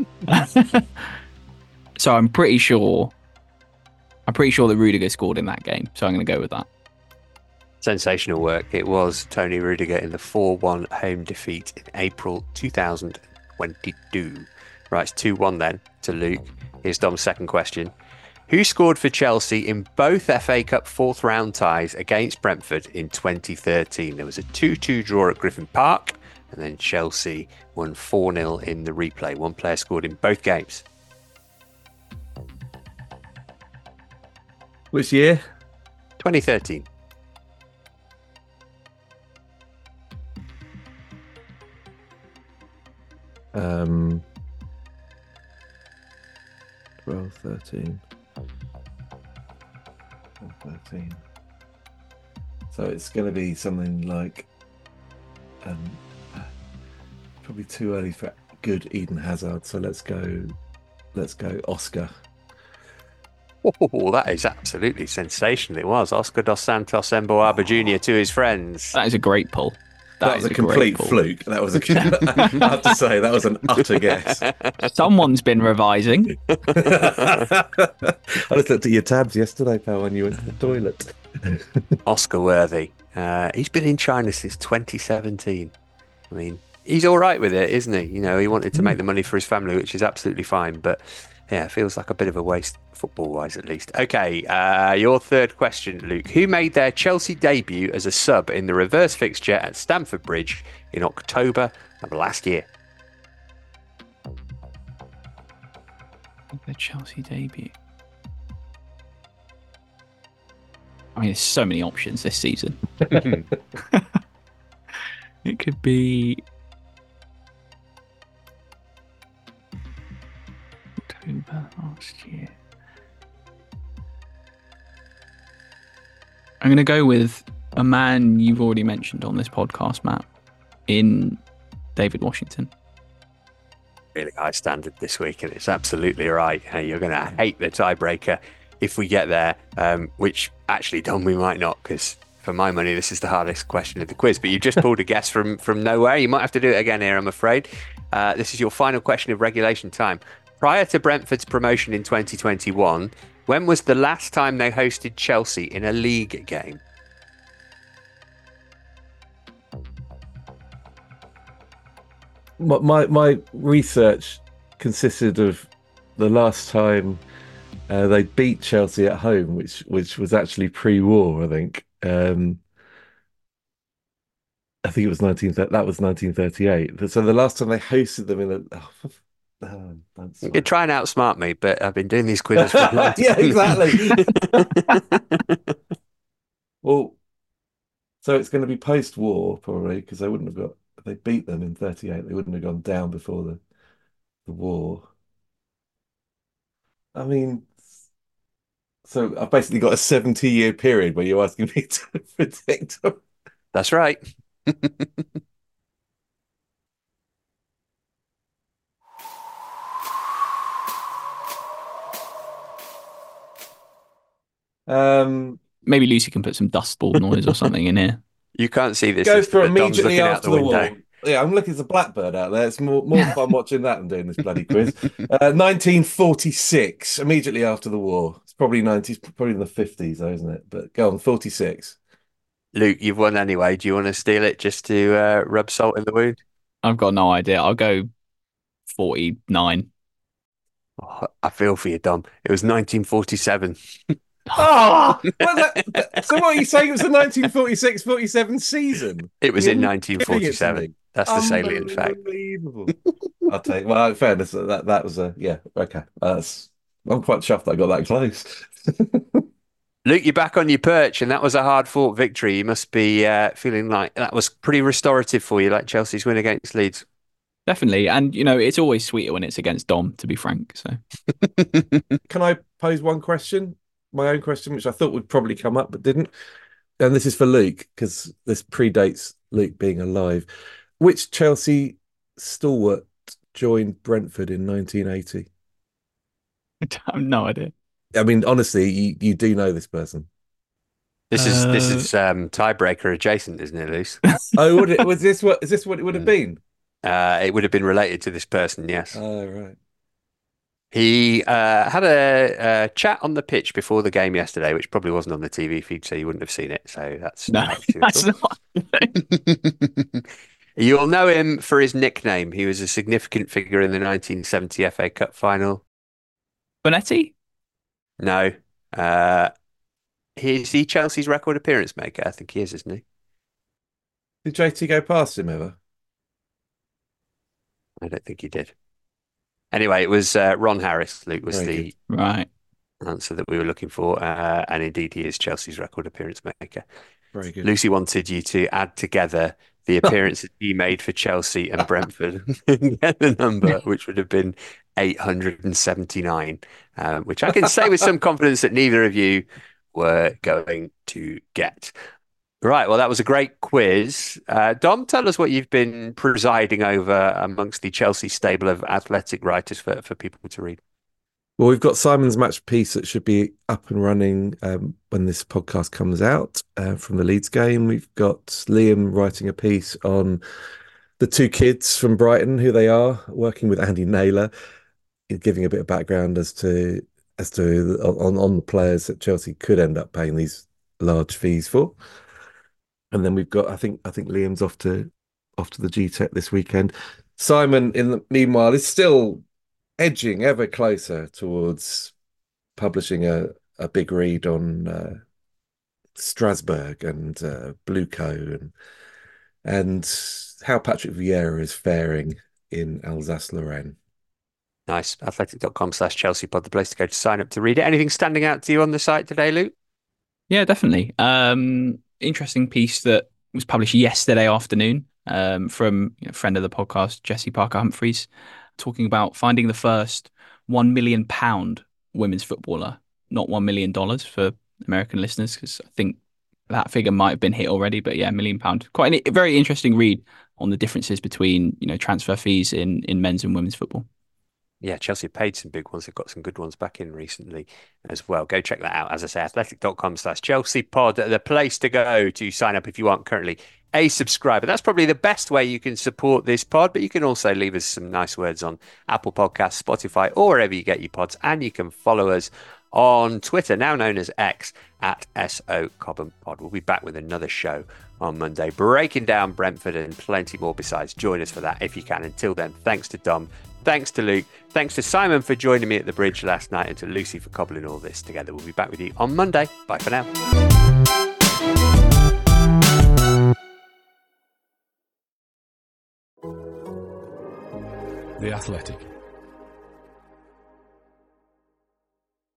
So I'm pretty sure, I'm pretty sure that Rudiger scored in that game. So I'm going to go with that. Sensational work. It was Tony Rudiger in the four one home defeat in April two thousand twenty-two. Right, it's two one then to Luke. Here's Dom's second question. Who scored for Chelsea in both F A Cup fourth round ties against Brentford in twenty thirteen? There was a two two draw at Griffin Park, and then Chelsea won four nil in the replay. One player scored in both games. Which year? twenty thirteen. Um, twelve, thirteen. thirteen. So it's going to be something like um, probably too early for good Eden Hazard. So let's go, let's go Oscar. Oh, that is absolutely sensational. It was Oscar dos Santos Emboaba Junior to his friends. That is a great pull. That, that was a, a complete fluke. That was a, I have to say, that was an utter guess. Someone's been revising. I just looked at your tabs yesterday, pal, when you went to the toilet. Oscar Worthy. Uh, he's been in China since twenty seventeen. I mean, he's all right with it, isn't he? You know, he wanted to make the money for his family, which is absolutely fine. But yeah, it feels like a bit of a waste, football-wise at least. Okay, uh, your third question, Luke. Who made their Chelsea debut as a sub in the reverse fixture at Stamford Bridge in October of last year? The Chelsea debut. I mean, there's so many options this season. It could be October last year. I'm going to go with a man you've already mentioned on this podcast, Matt, in David Washington. Really high standard this week, and it's absolutely right. Uh, you're going to hate the tiebreaker if we get there, um, which actually, Don, we might not, because for my money, this is the hardest question of the quiz. But you just pulled a guess from, from nowhere. You might have to do it again here, I'm afraid. Uh, this is your final question of regulation time. Prior to Brentford's promotion in twenty twenty-one, when was the last time they hosted Chelsea in a league game? My, my, my research consisted of the last time uh, they beat Chelsea at home, which which was actually pre-war, I think. Um, I think it was nineteen. That was nineteen thirty-eight. So the last time they hosted them in a. Oh, oh, you could try and outsmart me, but I've been doing these quizzes for a long time. Yeah, exactly. Well, so it's going to be post-war probably, because they wouldn't have got. If they beat them in thirty-eight, they wouldn't have gone down before the the war. I mean, so I've basically got a seventy-year period where you're asking me to predict them. That's right. um, Maybe Lucy can put some dust ball noise or something in here. You can't see this. Go for but Dom's immediately looking out after the the window. war. Yeah, I'm looking at the blackbird out there. It's more more fun watching that than doing this bloody quiz. Uh, nineteen forty-six, immediately after the war. It's probably nineties, probably in the fifties, though, isn't it? But go on, forty-six. Luke, you've won anyway. Do you want to steal it just to uh, rub salt in the wound? I've got no idea. I'll go forty-nine. Oh, I feel for you, Dom. It was nineteen forty-seven. Oh, well, that, so what are you saying? It was the nineteen forty-six forty-seven season? It was You're in nineteen forty-seven. That's the salient fact. Unbelievable. I'll take. Well, in fairness, that that was a yeah. Okay, that's. I'm quite chuffed that I got that close. Luke, you're back on your perch, and that was a hard-fought victory. You must be uh, feeling like that was pretty restorative for you, like Chelsea's win against Leeds. Definitely, and you know it's always sweeter when it's against Dom, to be frank. So, can I pose one question? My own question, which I thought would probably come up but didn't. And this is for Luke, because this predates Luke being alive. Which Chelsea stalwart joined Brentford in nineteen eighty? I have no idea. I mean, honestly, you, you do know this person. This is Uh, this is um, tiebreaker adjacent, isn't it, Luce? Oh, would it, was this what is this what it would have been? Uh, it would have been related to this person, yes. Oh, right. He uh, had a, a chat on the pitch before the game yesterday, which probably wasn't on the T V feed, so you wouldn't have seen it. So that's No, not too that's at all. not. You'll know him for his nickname. He was a significant figure in the nineteen seventy F A Cup final. Bonetti? No. Uh, is he Chelsea's record appearance maker? I think he is, isn't he? Did J T go past him ever? I don't think he did. Anyway, it was uh, Ron Harris, Luke, was Very the good. Right. answer that we were looking for. Uh, and indeed, he is Chelsea's record appearance maker. Very good. Lucy wanted you to add together the appearances he made for Chelsea and Brentford and get the number, which would have been eight hundred seventy-nine, um, which I can say with some confidence that neither of you were going to get. Right, well, that was a great quiz. Uh, Dom, tell us what you've been presiding over amongst the Chelsea stable of athletic writers for, for people to read. Well, we've got Simon's match piece that should be up and running um, when this podcast comes out uh, from the Leeds game. We've got Liam writing a piece on the two kids from Brighton, who they are, working with Andy Naylor, giving a bit of background as to as to on, on the players that Chelsea could end up paying these large fees for. And then we've got, I think, I think Liam's off to off to the G T E C this weekend. Simon, in the meanwhile, is still edging ever closer towards publishing a, a big read on uh, Strasbourg and uh, Blueco and and how Patrick Vieira is faring in Alsace-Lorraine. Nice. Athletic.com slash Chelsea pod, the place to go to sign up to read it. Anything standing out to you on the site today, Luke? Yeah, definitely. Um, interesting piece that was published yesterday afternoon um, from you know, a friend of the podcast, Jesse Parker Humphreys, talking about finding the first one million pound women's footballer, not one million dollars for American listeners, because I think that figure might have been hit already. But yeah, million pound. Quite an, a very interesting read on the differences between you know transfer fees in, in men's and women's football. Yeah, Chelsea paid some big ones. They've got some good ones back in recently as well. Go check that out. As I say, athletic.com slash Chelsea pod, the place to go to sign up if you aren't currently a subscriber. That's probably the best way you can support this pod, but you can also leave us some nice words on Apple Podcasts, Spotify, or wherever you get your pods. And you can follow us on Twitter, now known as X, at S O Cobham Pod. We'll be back with another show on Monday, breaking down Brentford and plenty more besides. Join us for that if you can. Until then, thanks to Dom. Thanks to Luke. Thanks to Simon for joining me at the bridge last night, and to Lucy for cobbling all this together. We'll be back with you on Monday. Bye for now. The Athletic.